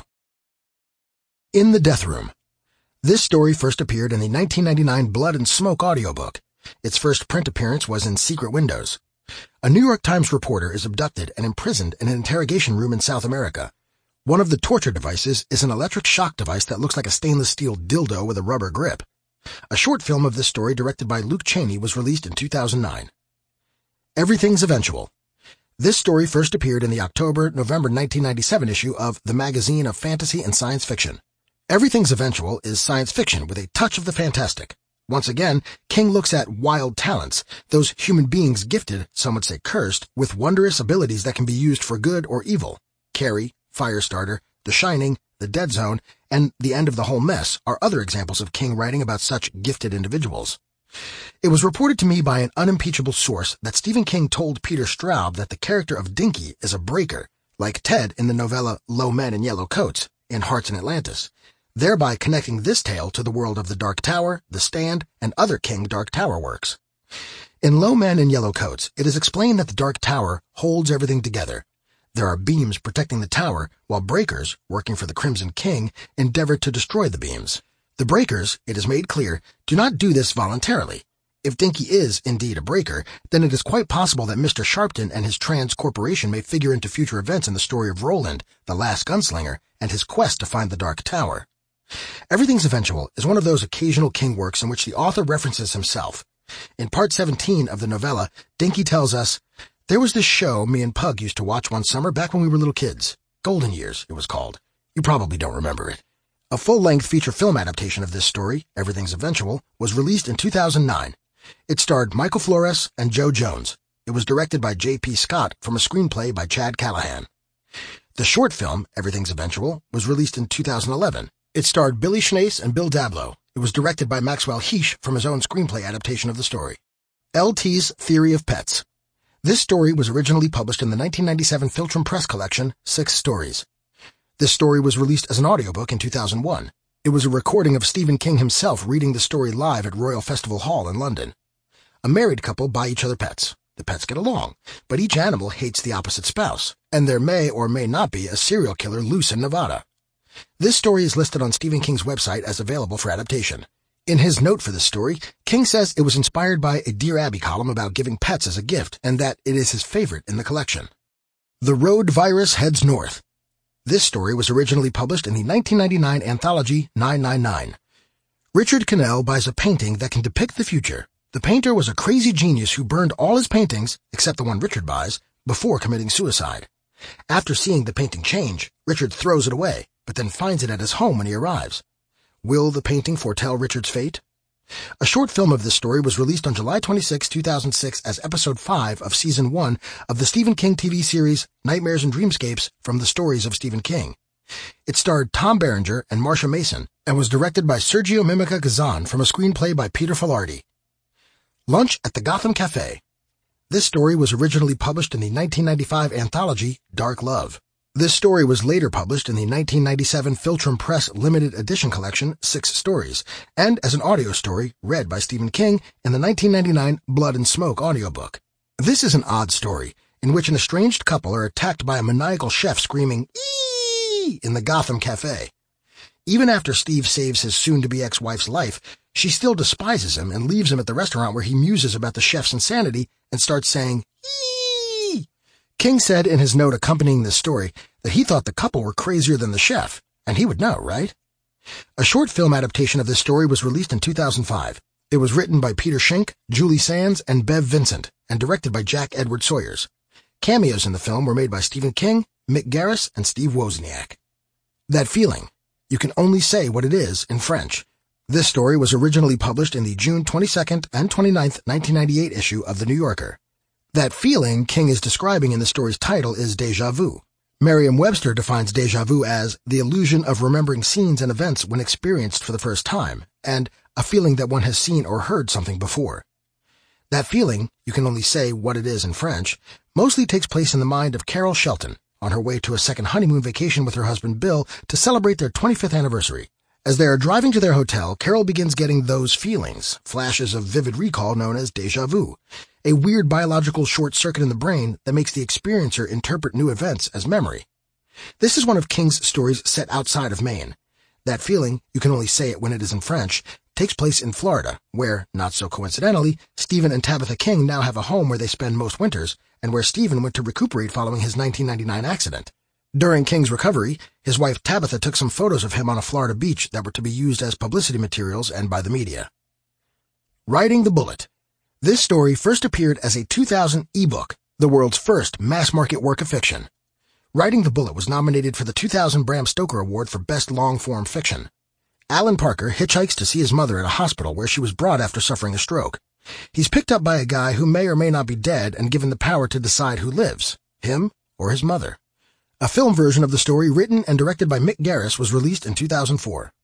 In the Death Room. This story first appeared in the nineteen ninety-nine Blood and Smoke audiobook. Its first print appearance was in Secret Windows. A New York Times reporter is abducted and imprisoned in an interrogation room in South America. One of the torture devices is an electric shock device that looks like a stainless steel dildo with a rubber grip. A short film of this story directed by Luke Cheney was released in two thousand nine. Everything's Eventual. This story first appeared in the October-November nineteen ninety-seven issue of The Magazine of Fantasy and Science Fiction. Everything's Eventual is science fiction with a touch of the fantastic. Once again, King looks at wild talents, those human beings gifted, some would say cursed, with wondrous abilities that can be used for good or evil. Carrie, Firestarter, The Shining, The Dead Zone, and The End of the Whole Mess are other examples of King writing about such gifted individuals. It was reported to me by an unimpeachable source that Stephen King told Peter Straub that the character of Dinky is a breaker, like Ted in the novella Low Men in Yellow Coats in Hearts in Atlantis, thereby connecting this tale to the world of The Dark Tower, The Stand, and other King Dark Tower works. In Low Men in Yellow Coats, it is explained that the Dark Tower holds everything together. There are beams protecting the tower, while breakers, working for the Crimson King, endeavor to destroy the beams. The breakers, it is made clear, do not do this voluntarily. If Dinky is indeed a breaker, then it is quite possible that Mister Sharpton and his Trans Corporation may figure into future events in the story of Roland, the Last Gunslinger, and his quest to find the Dark Tower. Everything's Eventual is one of those occasional King works in which the author references himself. In part seventeen of the novella, Dinky tells us, "There was this show me and Pug used to watch one summer back when we were little kids. Golden Years, it was called. You probably don't remember it." A full-length feature film adaptation of this story, Everything's Eventual, was released in two thousand nine. It starred Michael Flores and Joe Jones. It was directed by J P Scott from a screenplay by Chad Callahan. The short film, Everything's Eventual, was released in two thousand eleven. It starred Billy Schnace and Bill Dablow. It was directed by Maxwell Heish from his own screenplay adaptation of the story. L T's Theory of Pets. This story was originally published in the nineteen ninety-seven Filtrum Press collection, Six Stories. This story was released as an audiobook in two thousand one. It was a recording of Stephen King himself reading the story live at Royal Festival Hall in London. A married couple buy each other pets. The pets get along, but each animal hates the opposite spouse, and there may or may not be a serial killer loose in Nevada. This story is listed on Stephen King's website as available for adaptation. In his note for this story, King says it was inspired by a Dear Abby column about giving pets as a gift, and that it is his favorite in the collection. The Road Virus Heads North. This story was originally published in the nineteen ninety-nine anthology nine nine nine. Richard Cannell buys a painting that can depict the future. The painter was a crazy genius who burned all his paintings, except the one Richard buys, before committing suicide. After seeing the painting change, Richard throws it away, but then finds it at his home when he arrives. Will the painting foretell Richard's fate? A short film of this story was released on July twenty-sixth, two thousand six as episode five of season one of the Stephen King T V series Nightmares and Dreamscapes from the Stories of Stephen King. It starred Tom Berenger and Marsha Mason and was directed by Sergio Mimica Gazan from a screenplay by Peter Filardi. Lunch at the Gotham Cafe. This story was originally published in the nineteen ninety-five anthology Dark Love. This story was later published in the nineteen ninety-seven Filtrum Press limited edition collection Six Stories, and as an audio story read by Stephen King in the nineteen ninety-nine Blood and Smoke audiobook. This is an odd story in which an estranged couple are attacked by a maniacal chef screaming "Eee!" in the Gotham Cafe. Even after Steve saves his soon-to-be ex-wife's life, she still despises him and leaves him at the restaurant where he muses about the chef's insanity and starts saying "Eee!" King said in his note accompanying this story that he thought the couple were crazier than the chef, and he would know, right? A short film adaptation of this story was released in two thousand five. It was written by Peter Schenck, Julie Sands, and Bev Vincent, and directed by Jack Edward Sawyers. Cameos in the film were made by Stephen King, Mick Garris, and Steve Wozniak. That Feeling. You can only say what it is in French. This story was originally published in the June twenty-second and twenty-ninth, nineteen ninety-eight issue of The New Yorker. That feeling King is describing in the story's title is déjà vu. Merriam-Webster defines déjà vu as the illusion of remembering scenes and events when experienced for the first time, and a feeling that one has seen or heard something before. That feeling, you can only say what it is in French, mostly takes place in the mind of Carol Shelton on her way to a second honeymoon vacation with her husband Bill to celebrate their twenty-fifth anniversary. As they are driving to their hotel, Carol begins getting those feelings, flashes of vivid recall known as déjà vu, a weird biological short circuit in the brain that makes the experiencer interpret new events as memory. This is one of King's stories set outside of Maine. That feeling, you can only say it when it is in French, takes place in Florida, where, not so coincidentally, Stephen and Tabitha King now have a home where they spend most winters, and where Stephen went to recuperate following his nineteen ninety-nine accident. During King's recovery, his wife Tabitha took some photos of him on a Florida beach that were to be used as publicity materials and by the media. Riding the Bullet. This story first appeared as a two thousand ebook, the world's first mass-market work of fiction. Riding the Bullet was nominated for the two thousand Bram Stoker Award for Best Long-Form Fiction. Alan Parker hitchhikes to see his mother at a hospital where she was brought after suffering a stroke. He's picked up by a guy who may or may not be dead and given the power to decide who lives, him or his mother. A film version of the story written and directed by Mick Garris was released in two thousand four.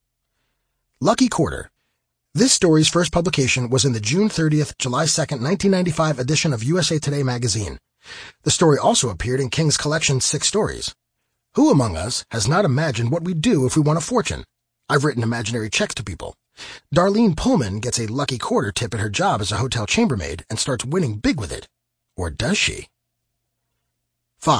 Lucky Quarter. This story's first publication was in the June thirtieth, July second, nineteen ninety-five edition of U S A Today magazine. The story also appeared in King's collection Six Stories. Who among us has not imagined what we'd do if we won a fortune? I've written imaginary checks to people. Darlene Pullman gets a lucky quarter tip at her job as a hotel chambermaid and starts winning big with it. Or does she? five.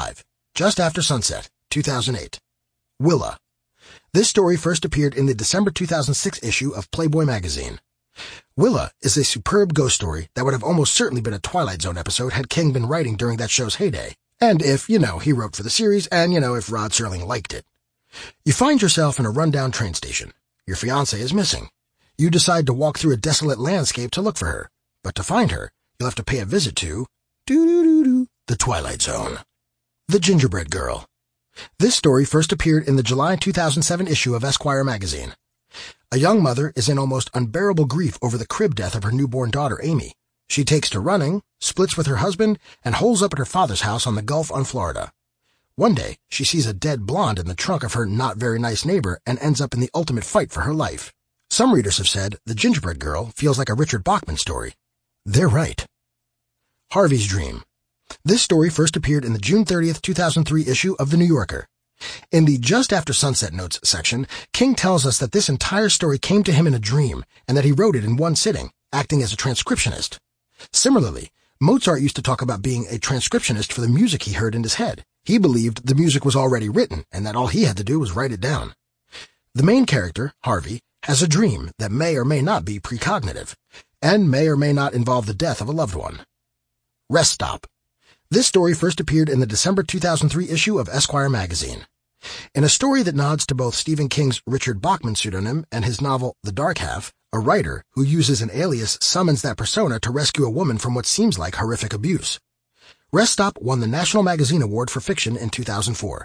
Just After Sunset, two thousand eight. Willa. This story first appeared in the December two thousand six issue of Playboy magazine. Willa is a superb ghost story that would have almost certainly been a Twilight Zone episode had King been writing during that show's heyday. And if, you know, he wrote for the series, and, you know, if Rod Serling liked it. You find yourself in a rundown train station. Your fiancée is missing. You decide to walk through a desolate landscape to look for her. But to find her, you'll have to pay a visit to doo-doo-doo-doo, the Twilight Zone. The Gingerbread Girl. This story first appeared in the July two thousand seven issue of Esquire magazine. A young mother is in almost unbearable grief over the crib death of her newborn daughter, Amy. She takes to running, splits with her husband, and holes up at her father's house on the Gulf on Florida. One day, she sees a dead blonde in the trunk of her not-very-nice neighbor and ends up in the ultimate fight for her life. Some readers have said The Gingerbread Girl feels like a Richard Bachman story. They're right. Harvey's Dream. This story first appeared in the June thirtieth, two thousand three issue of The New Yorker. In the Just After Sunset Notes section, King tells us that this entire story came to him in a dream and that he wrote it in one sitting, acting as a transcriptionist. Similarly, Mozart used to talk about being a transcriptionist for the music he heard in his head. He believed the music was already written and that all he had to do was write it down. The main character, Harvey, has a dream that may or may not be precognitive and may or may not involve the death of a loved one. Rest Stop. This story first appeared in the December two thousand three issue of Esquire magazine. In a story that nods to both Stephen King's Richard Bachman pseudonym and his novel The Dark Half, a writer who uses an alias summons that persona to rescue a woman from what seems like horrific abuse. Rest Stop won the National Magazine Award for Fiction in two thousand four.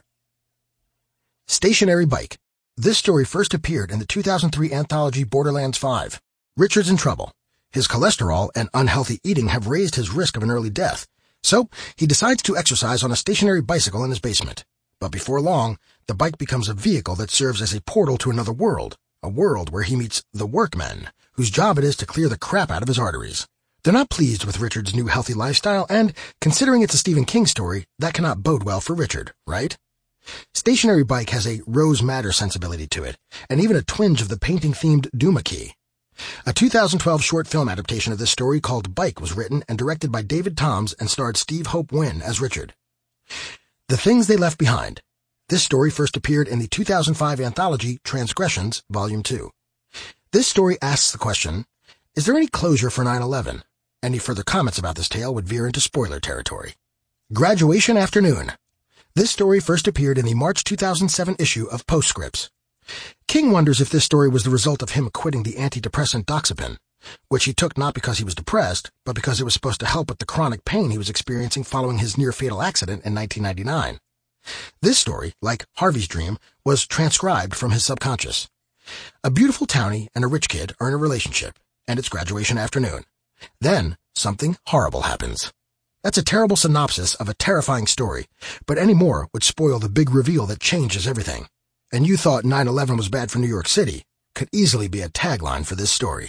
Stationary Bike. This story first appeared in the two thousand three anthology Borderlands five. Richard's in trouble. His cholesterol and unhealthy eating have raised his risk of an early death. So, he decides to exercise on a stationary bicycle in his basement. But before long, the bike becomes a vehicle that serves as a portal to another world, a world where he meets the workmen, whose job it is to clear the crap out of his arteries. They're not pleased with Richard's new healthy lifestyle, and, considering it's a Stephen King story, that cannot bode well for Richard, right? Stationary Bike has a Rose Madder sensibility to it, and even a twinge of the painting-themed Duma Key. A two thousand twelve short film adaptation of this story called Bike was written and directed by David Toms and starred Steve Hope Wynn as Richard. The Things They Left Behind. This story first appeared in the two thousand five anthology Transgressions, Volume two. This story asks the question, is there any closure for nine eleven? Any further comments about this tale would veer into spoiler territory. Graduation Afternoon. This story first appeared in the March two thousand seven issue of Postscripts. King wonders if this story was the result of him quitting the antidepressant Doxepin, which he took not because he was depressed, but because it was supposed to help with the chronic pain he was experiencing following his near-fatal accident in nineteen ninety-nine. This story, like Harvey's Dream, was transcribed from his subconscious. A beautiful townie and a rich kid are in a relationship, and it's graduation afternoon. Then, something horrible happens. That's a terrible synopsis of a terrifying story, but any more would spoil the big reveal that changes everything. And you thought nine eleven was bad for New York City, could easily be a tagline for this story.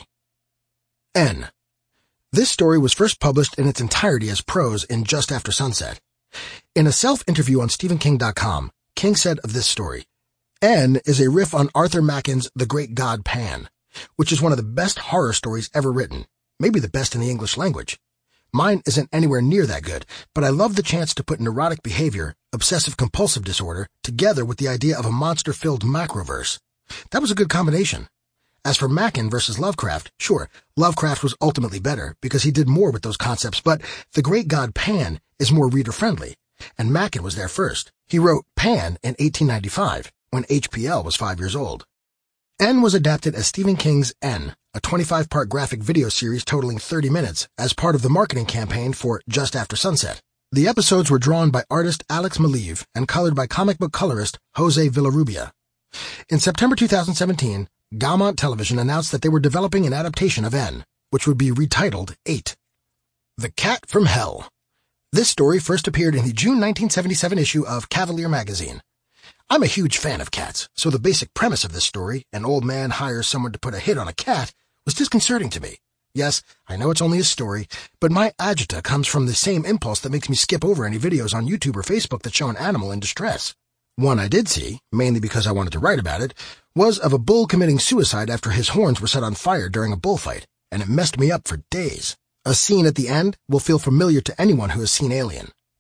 N. This story was first published in its entirety as prose in Just After Sunset. In a self-interview on Stephen King dot com, King said of this story, N is a riff on Arthur Machen's The Great God Pan, which is one of the best horror stories ever written, maybe the best in the English language. Mine isn't anywhere near that good, but I love the chance to put neurotic behavior, obsessive-compulsive disorder, together with the idea of a monster-filled macroverse. That was a good combination. As for Machen versus Lovecraft, sure, Lovecraft was ultimately better because he did more with those concepts, but The Great God Pan is more reader-friendly, and Machen was there first. He wrote Pan in eighteen ninety-five, when H P L was five years old. N was adapted as Stephen King's N, a twenty-five part graphic video series totaling thirty minutes, as part of the marketing campaign for Just After Sunset. The episodes were drawn by artist Alex Maleev and colored by comic book colorist Jose Villarrubia. In September two thousand seventeen, Gaumont Television announced that they were developing an adaptation of N, which would be retitled Eight. The Cat from Hell. This story first appeared in the June nineteen seventy-seven issue of Cavalier magazine. I'm a huge fan of cats, so the basic premise of this story, an old man hires someone to put a hit on a cat, was disconcerting to me. Yes, I know it's only a story, but my agita comes from the same impulse that makes me skip over any videos on YouTube or Facebook that show an animal in distress. One I did see, mainly because I wanted to write about it, was of a bull committing suicide after his horns were set on fire during a bullfight, and it messed me up for days. A scene at the end will feel familiar to anyone who has seen Alien.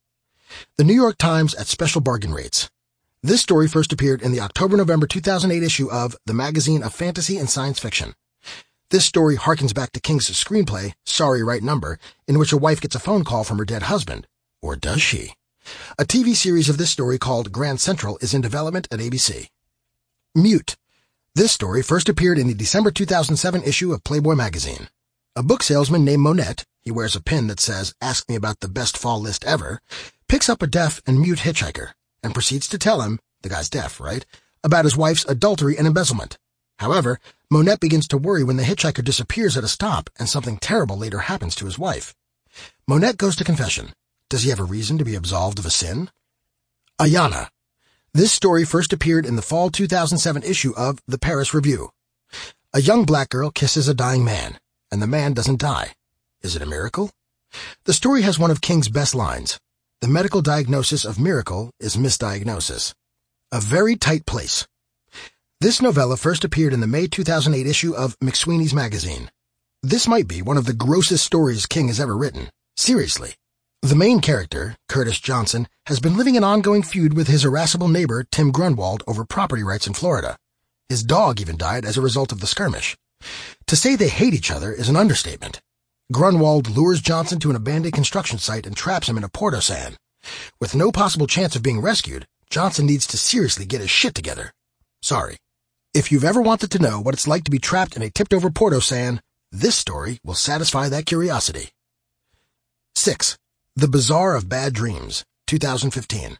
The New York Times at special bargain rates. This story first appeared in the October-November two thousand eight issue of the Magazine of Fantasy and Science Fiction. This story harkens back to King's screenplay, Sorry, Right Number, in which a wife gets a phone call from her dead husband. Or does she? A T V series of this story called Grand Central is in development at A B C. Mute. This story first appeared in the December two thousand seven issue of Playboy magazine. A book salesman named Monette, he wears a pin that says, "Ask me about the best fall list ever," picks up a deaf and mute hitchhiker and proceeds to tell him, the guy's deaf, right, about his wife's adultery and embezzlement. However, Monette begins to worry when the hitchhiker disappears at a stop and something terrible later happens to his wife. Monette goes to confession. Does he have a reason to be absolved of a sin? Ayana. This story first appeared in the fall two thousand seven issue of the Paris Review. A young black girl kisses a dying man, and the man doesn't die. Is it a miracle? The story has one of King's best lines. The medical diagnosis of miracle is misdiagnosis. A very tight place. This novella first appeared in the May two thousand eight issue of McSweeney's magazine. This might be one of the grossest stories King has ever written. Seriously. The main character, Curtis Johnson, has been living an ongoing feud with his irascible neighbor, Tim Grunwald, over property rights in Florida. His dog even died as a result of the skirmish. To say they hate each other is an understatement. Grunwald lures Johnson to an abandoned construction site and traps him in a portosan. With no possible chance of being rescued, Johnson needs to seriously get his shit together. Sorry. If you've ever wanted to know what it's like to be trapped in a tipped-over portosan, this story will satisfy that curiosity. six. The Bazaar of Bad Dreams, two thousand fifteen.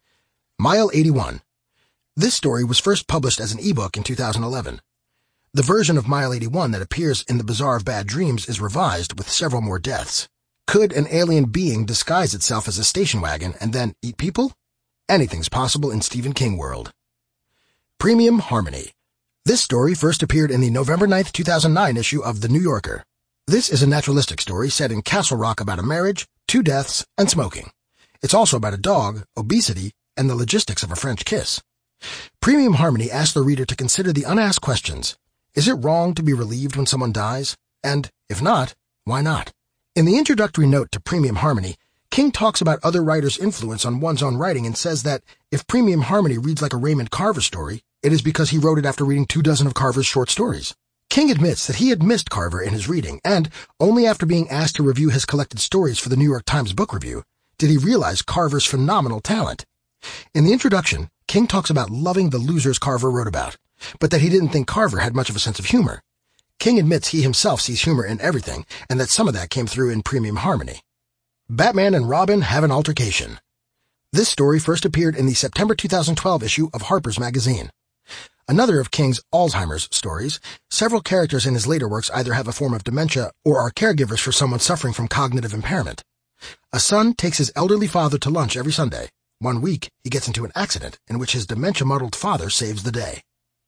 Mile eighty-one. This story was first published as an ebook in two thousand eleven. The version of Mile eighty-one that appears in the Bazaar of Bad Dreams is revised with several more deaths. Could an alien being disguise itself as a station wagon and then eat people? Anything's possible in Stephen King world. Premium Harmony. This story first appeared in the November ninth, two thousand nine issue of The New Yorker. This is a naturalistic story set in Castle Rock about a marriage, two deaths, and smoking. It's also about a dog, obesity, and the logistics of a French kiss. Premium Harmony asks the reader to consider the unasked questions. Is it wrong to be relieved when someone dies? And, if not, why not? In the introductory note to Premium Harmony, King talks about other writers' influence on one's own writing and says that if Premium Harmony reads like a Raymond Carver story, it is because he wrote it after reading two dozen of Carver's short stories. King admits that he had missed Carver in his reading, and only after being asked to review his collected stories for the New York Times Book Review did he realize Carver's phenomenal talent. In the introduction, King talks about loving the losers Carver wrote about, but that he didn't think Carver had much of a sense of humor. King admits he himself sees humor in everything, and that some of that came through in Premium Harmony. Batman and Robin have an altercation. This story first appeared in the September two thousand twelve issue of Harper's Magazine. Another of King's Alzheimer's stories, several characters in his later works either have a form of dementia or are caregivers for someone suffering from cognitive impairment. A son takes his elderly father to lunch every Sunday. One week, he gets into an accident in which his dementia-muddled father saves the day.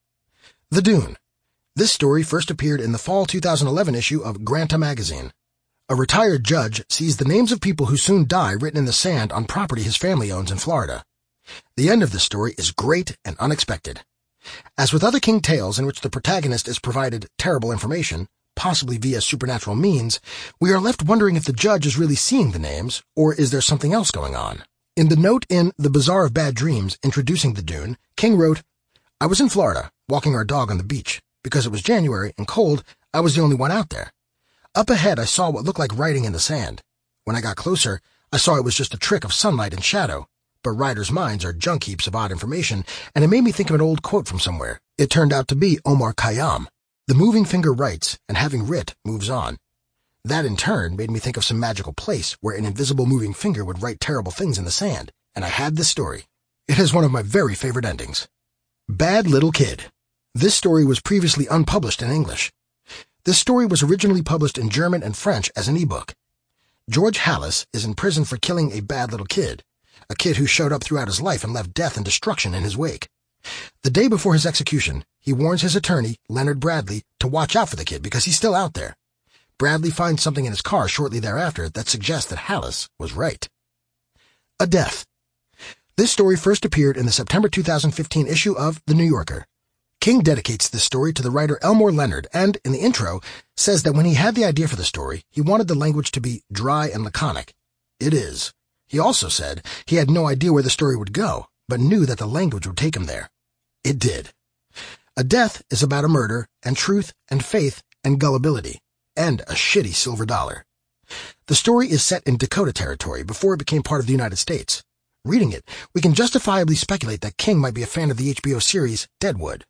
The Dune. This story first appeared in the fall two thousand eleven issue of Granta magazine. A retired judge sees the names of people who soon die written in the sand on property his family owns in Florida. The end of this story is great and unexpected. As with other King tales in which the protagonist is provided terrible information, possibly via supernatural means, we are left wondering if the judge is really seeing the names, or is there something else going on? In the note in The Bazaar of Bad Dreams introducing the Dune, King wrote, "I was in Florida, walking our dog on the beach. Because it was January and cold, I was the only one out there. Up ahead, I saw what looked like writing in the sand. When I got closer, I saw it was just a trick of sunlight and shadow. But writers' minds are junk heaps of odd information, and it made me think of an old quote from somewhere. It turned out to be Omar Khayyam. The moving finger writes, and having writ, moves on. That in turn made me think of some magical place where an invisible moving finger would write terrible things in the sand, and I had this story. It has one of my very favorite endings. Bad Little Kid. This story was previously unpublished in English. This story was originally published in German and French as an ebook. George Halas is in prison for killing a bad little kid, a kid who showed up throughout his life and left death and destruction in his wake. The day before his execution, he warns his attorney, Leonard Bradley, to watch out for the kid because he's still out there. Bradley finds something in his car shortly thereafter that suggests that Halas was right. A Death. This story first appeared in the September two thousand fifteen issue of The New Yorker. King dedicates this story to the writer Elmore Leonard and, in the intro, says that when he had the idea for the story, he wanted the language to be dry and laconic. It is. He also said he had no idea where the story would go, but knew that the language would take him there. It did. A Death is about a murder, and truth, and faith, and gullibility, and a shitty silver dollar. The story is set in Dakota Territory before it became part of the United States. Reading it, we can justifiably speculate that King might be a fan of the H B O series Deadwood.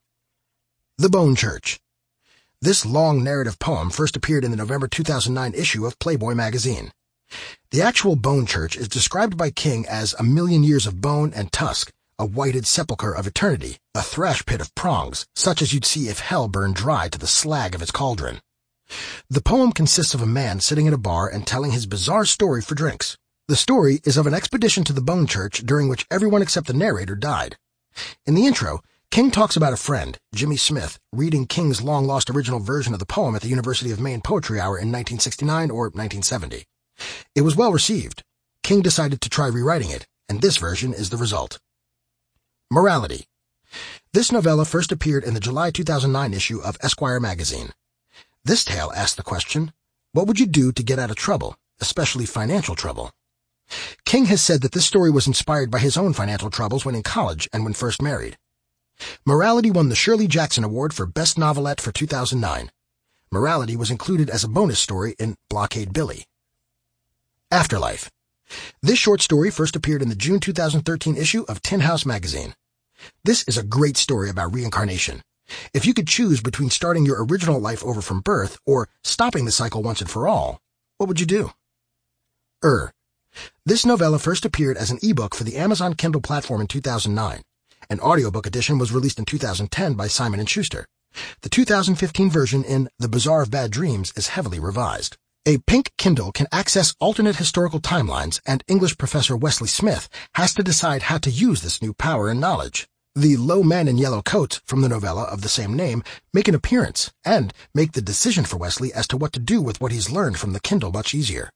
The Bone Church. This long narrative poem first appeared in the November two thousand nine issue of Playboy magazine. The actual Bone Church is described by King as a million years of bone and tusk, a whited sepulchre of eternity, a thrash pit of prongs, such as you'd see if hell burned dry to the slag of its cauldron. The poem consists of a man sitting at a bar and telling his bizarre story for drinks. The story is of an expedition to the Bone Church during which everyone except the narrator died. In the intro, King talks about a friend, Jimmy Smith, reading King's long-lost original version of the poem at the University of Maine Poetry Hour in nineteen sixty-nine or nineteen seventy. It was well received. King decided to try rewriting it, and this version is the result. Morality. This novella first appeared in the July two thousand nine issue of Esquire magazine. This tale asked the question, what would you do to get out of trouble, especially financial trouble? King has said that this story was inspired by his own financial troubles when in college and when first married. Morality won the Shirley Jackson Award for Best Novelette for two thousand nine. Morality was included as a bonus story in Blockade Billy. Afterlife. This short story first appeared in the June two thousand thirteen issue of Tin House magazine. This is a great story about reincarnation. If you could choose between starting your original life over from birth or stopping the cycle once and for all, what would you do? Ur. This novella first appeared as an ebook for the Amazon Kindle platform in two thousand nine. An audiobook edition was released in two thousand ten by Simon and Schuster. The two thousand fifteen version in The Bazaar of Bad Dreams is heavily revised. A pink Kindle can access alternate historical timelines, and English professor Wesley Smith has to decide how to use this new power and knowledge. The low men in yellow coats from the novella of the same name make an appearance and make the decision for Wesley as to what to do with what he's learned from the Kindle much easier.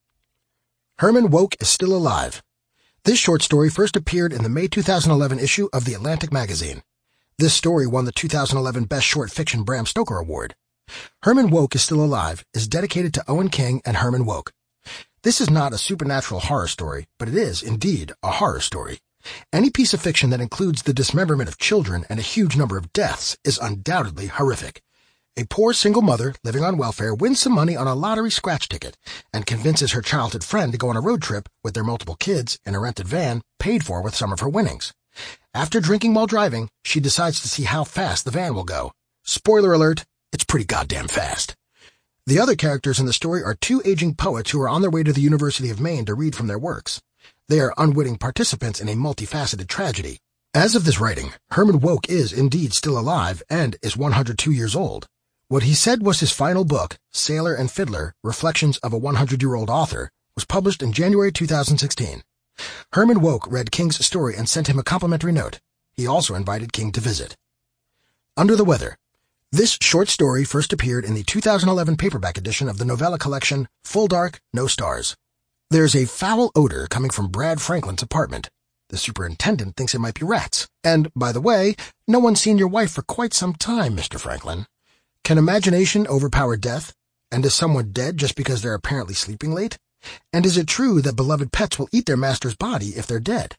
Herman Wouk is still alive. This short story first appeared in the May two thousand eleven issue of The Atlantic magazine. This story won the two thousand eleven Best Short Fiction Bram Stoker Award. Herman Wouk is Still Alive is dedicated to Owen King and Herman Wouk. This is not a supernatural horror story, but it is, indeed, a horror story. Any piece of fiction that includes the dismemberment of children and a huge number of deaths is undoubtedly horrific. A poor single mother living on welfare wins some money on a lottery scratch ticket and convinces her childhood friend to go on a road trip with their multiple kids in a rented van paid for with some of her winnings. After drinking while driving, she decides to see how fast the van will go. Spoiler alert, it's pretty goddamn fast. The other characters in the story are two aging poets who are on their way to the University of Maine to read from their works. They are unwitting participants in a multifaceted tragedy. As of this writing, Herman Wouk is indeed still alive and is one hundred two years old. What he said was his final book, Sailor and Fiddler, Reflections of a one hundred year old Author, was published in January two thousand sixteen. Herman Wouk read King's story and sent him a complimentary note. He also invited King to visit. Under the Weather. This short story first appeared in the two thousand eleven paperback edition of the novella collection Full Dark, No Stars. There's a foul odor coming from Brad Franklin's apartment. The superintendent thinks it might be rats. And, by the way, no one's seen your wife for quite some time, Mister Franklin. Can imagination overpower death? And is someone dead just because they're apparently sleeping late? And is it true that beloved pets will eat their master's body if they're dead?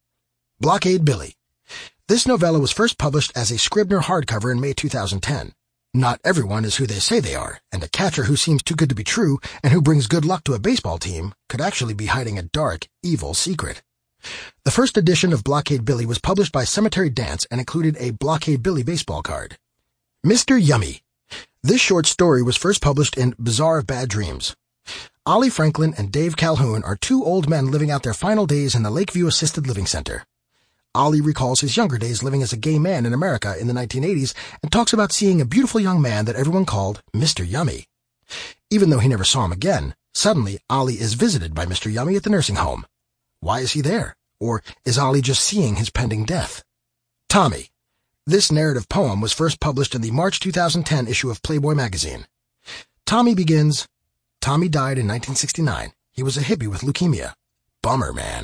Blockade Billy. This novella was first published as a Scribner hardcover in May two thousand ten. Not everyone is who they say they are, and a catcher who seems too good to be true and who brings good luck to a baseball team could actually be hiding a dark, evil secret. The first edition of Blockade Billy was published by Cemetery Dance and included a Blockade Billy baseball card. Mister Yummy. This short story was first published in Bazaar of Bad Dreams. Ollie Franklin and Dave Calhoun are two old men living out their final days in the Lakeview Assisted Living Center. Ollie recalls his younger days living as a gay man in America in the nineteen eighties and talks about seeing a beautiful young man that everyone called Mister Yummy. Even though he never saw him again, suddenly Ollie is visited by Mister Yummy at the nursing home. Why is he there? Or is Ollie just seeing his pending death? Tommy. This narrative poem was first published in the March two thousand ten issue of Playboy magazine. Tommy begins, Tommy died in nineteen sixty-nine. He was a hippie with leukemia. Bummer, man.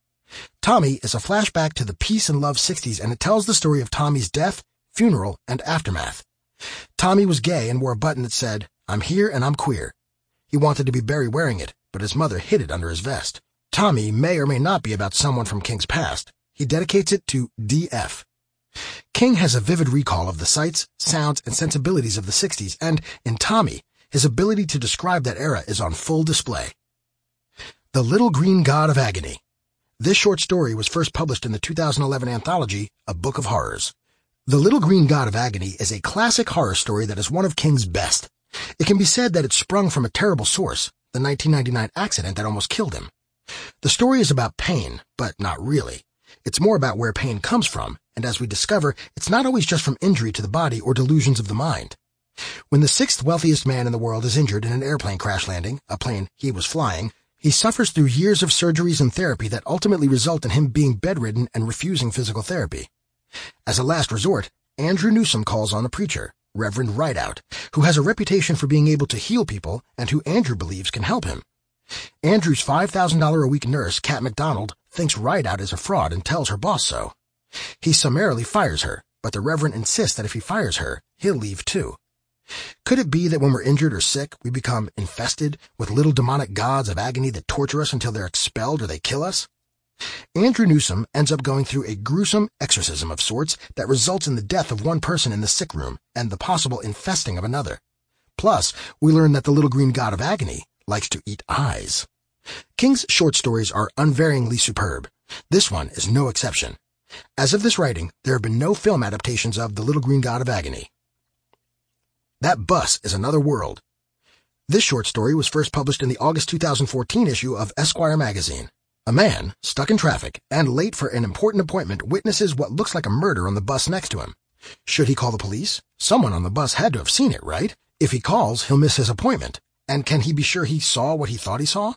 Tommy is a flashback to the peace and love sixties, and it tells the story of Tommy's death, funeral, and aftermath. Tommy was gay and wore a button that said, I'm here and I'm queer. He wanted to be Barry wearing it, but his mother hid it under his vest. Tommy may or may not be about someone from King's past. He dedicates it to D F. King has a vivid recall of the sights, sounds, and sensibilities of the sixties, and, in Tommy, his ability to describe that era is on full display. The Little Green God of Agony. This short story was first published in the two thousand eleven anthology, A Book of Horrors. The Little Green God of Agony is a classic horror story that is one of King's best. It can be said that it sprung from a terrible source, the nineteen ninety-nine accident that almost killed him. The story is about pain, but not really. It's more about where pain comes from, and as we discover, it's not always just from injury to the body or delusions of the mind. When the sixth wealthiest man in the world is injured in an airplane crash landing, a plane he was flying, he suffers through years of surgeries and therapy that ultimately result in him being bedridden and refusing physical therapy. As a last resort, Andrew Newsom calls on a preacher, Reverend Rideout, who has a reputation for being able to heal people and who Andrew believes can help him. Andrew's five thousand dollars a week nurse, Kat McDonald, thinks Rideout is a fraud and tells her boss so. He summarily fires her, but the Reverend insists that if he fires her, he'll leave too. Could it be that when we're injured or sick, we become infested with little demonic gods of agony that torture us until they're expelled or they kill us? Andrew Newsom ends up going through a gruesome exorcism of sorts that results in the death of one person in the sick room and the possible infesting of another. Plus, we learn that the Little Green God of Agony likes to eat eyes. King's short stories are unvaryingly superb. This one is no exception. As of this writing, there have been no film adaptations of The Little Green God of Agony. That Bus is Another World. This short story was first published in the August two thousand fourteen issue of Esquire magazine. A man, stuck in traffic and late for an important appointment, witnesses what looks like a murder on the bus next to him. Should he call the police? Someone on the bus had to have seen it, right? If he calls, he'll miss his appointment. And can he be sure he saw what he thought he saw?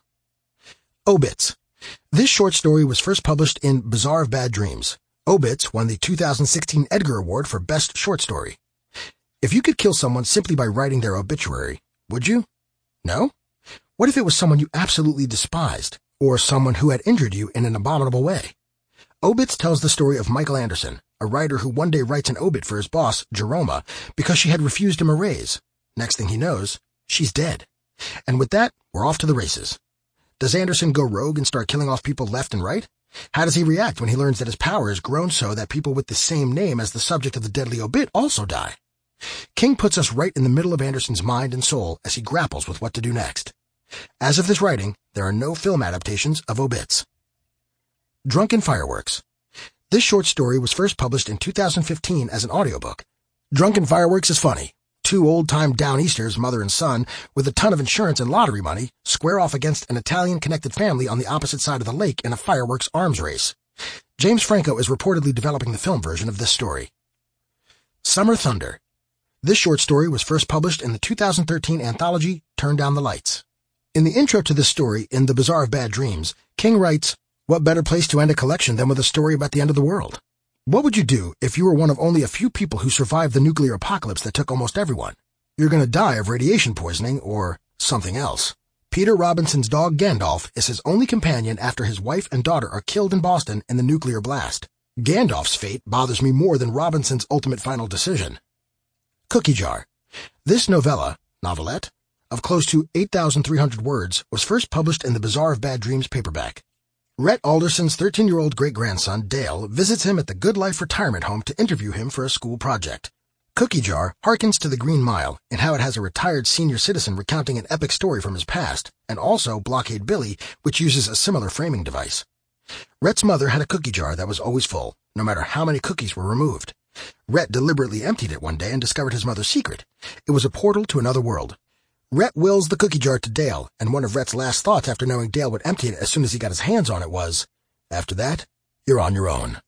Obits. This short story was first published in Bazaar of Bad Dreams. Obits won the two thousand sixteen Edgar Award for Best Short Story. If you could kill someone simply by writing their obituary, would you? No? What if it was someone you absolutely despised, or someone who had injured you in an abominable way? Obits tells the story of Michael Anderson, a writer who one day writes an obit for his boss, Jeroma, because she had refused him a raise. Next thing he knows, she's dead. And with that, we're off to the races. Does Anderson go rogue and start killing off people left and right? How does he react when he learns that his power has grown so that people with the same name as the subject of the deadly obit also die? King puts us right in the middle of Anderson's mind and soul as he grapples with what to do next. As of this writing, there are no film adaptations of obits. Drunken Fireworks. This short story was first published in two thousand fifteen as an audiobook. Drunken Fireworks is funny. Two old-time Downeasters, mother and son, with a ton of insurance and lottery money, square off against an Italian-connected family on the opposite side of the lake in a fireworks arms race. James Franco is reportedly developing the film version of this story. Summer Thunder. This short story was first published in the two thousand thirteen anthology, Turn Down the Lights. In the intro to this story, in The Bazaar of Bad Dreams, King writes, "What better place to end a collection than with a story about the end of the world? What would you do if you were one of only a few people who survived the nuclear apocalypse that took almost everyone? You're going to die of radiation poisoning or something else." Peter Robinson's dog Gandalf is his only companion after his wife and daughter are killed in Boston in the nuclear blast. Gandalf's fate bothers me more than Robinson's ultimate final decision. Cookie Jar. This novella, novelette, of close to eight thousand three hundred words, was first published in the Bazaar of Bad Dreams paperback. Rhett Alderson's thirteen-year-old great-grandson, Dale, visits him at the Good Life retirement home to interview him for a school project. Cookie Jar harkens to the Green Mile in how it has a retired senior citizen recounting an epic story from his past, and also Blockade Billy, which uses a similar framing device. Rhett's mother had a cookie jar that was always full, no matter how many cookies were removed. Rhett deliberately emptied it one day and discovered his mother's secret. It was a portal to another world. Rhett wills the cookie jar to Dale, and one of Rhett's last thoughts after knowing Dale would empty it as soon as he got his hands on it was, "After that, you're on your own."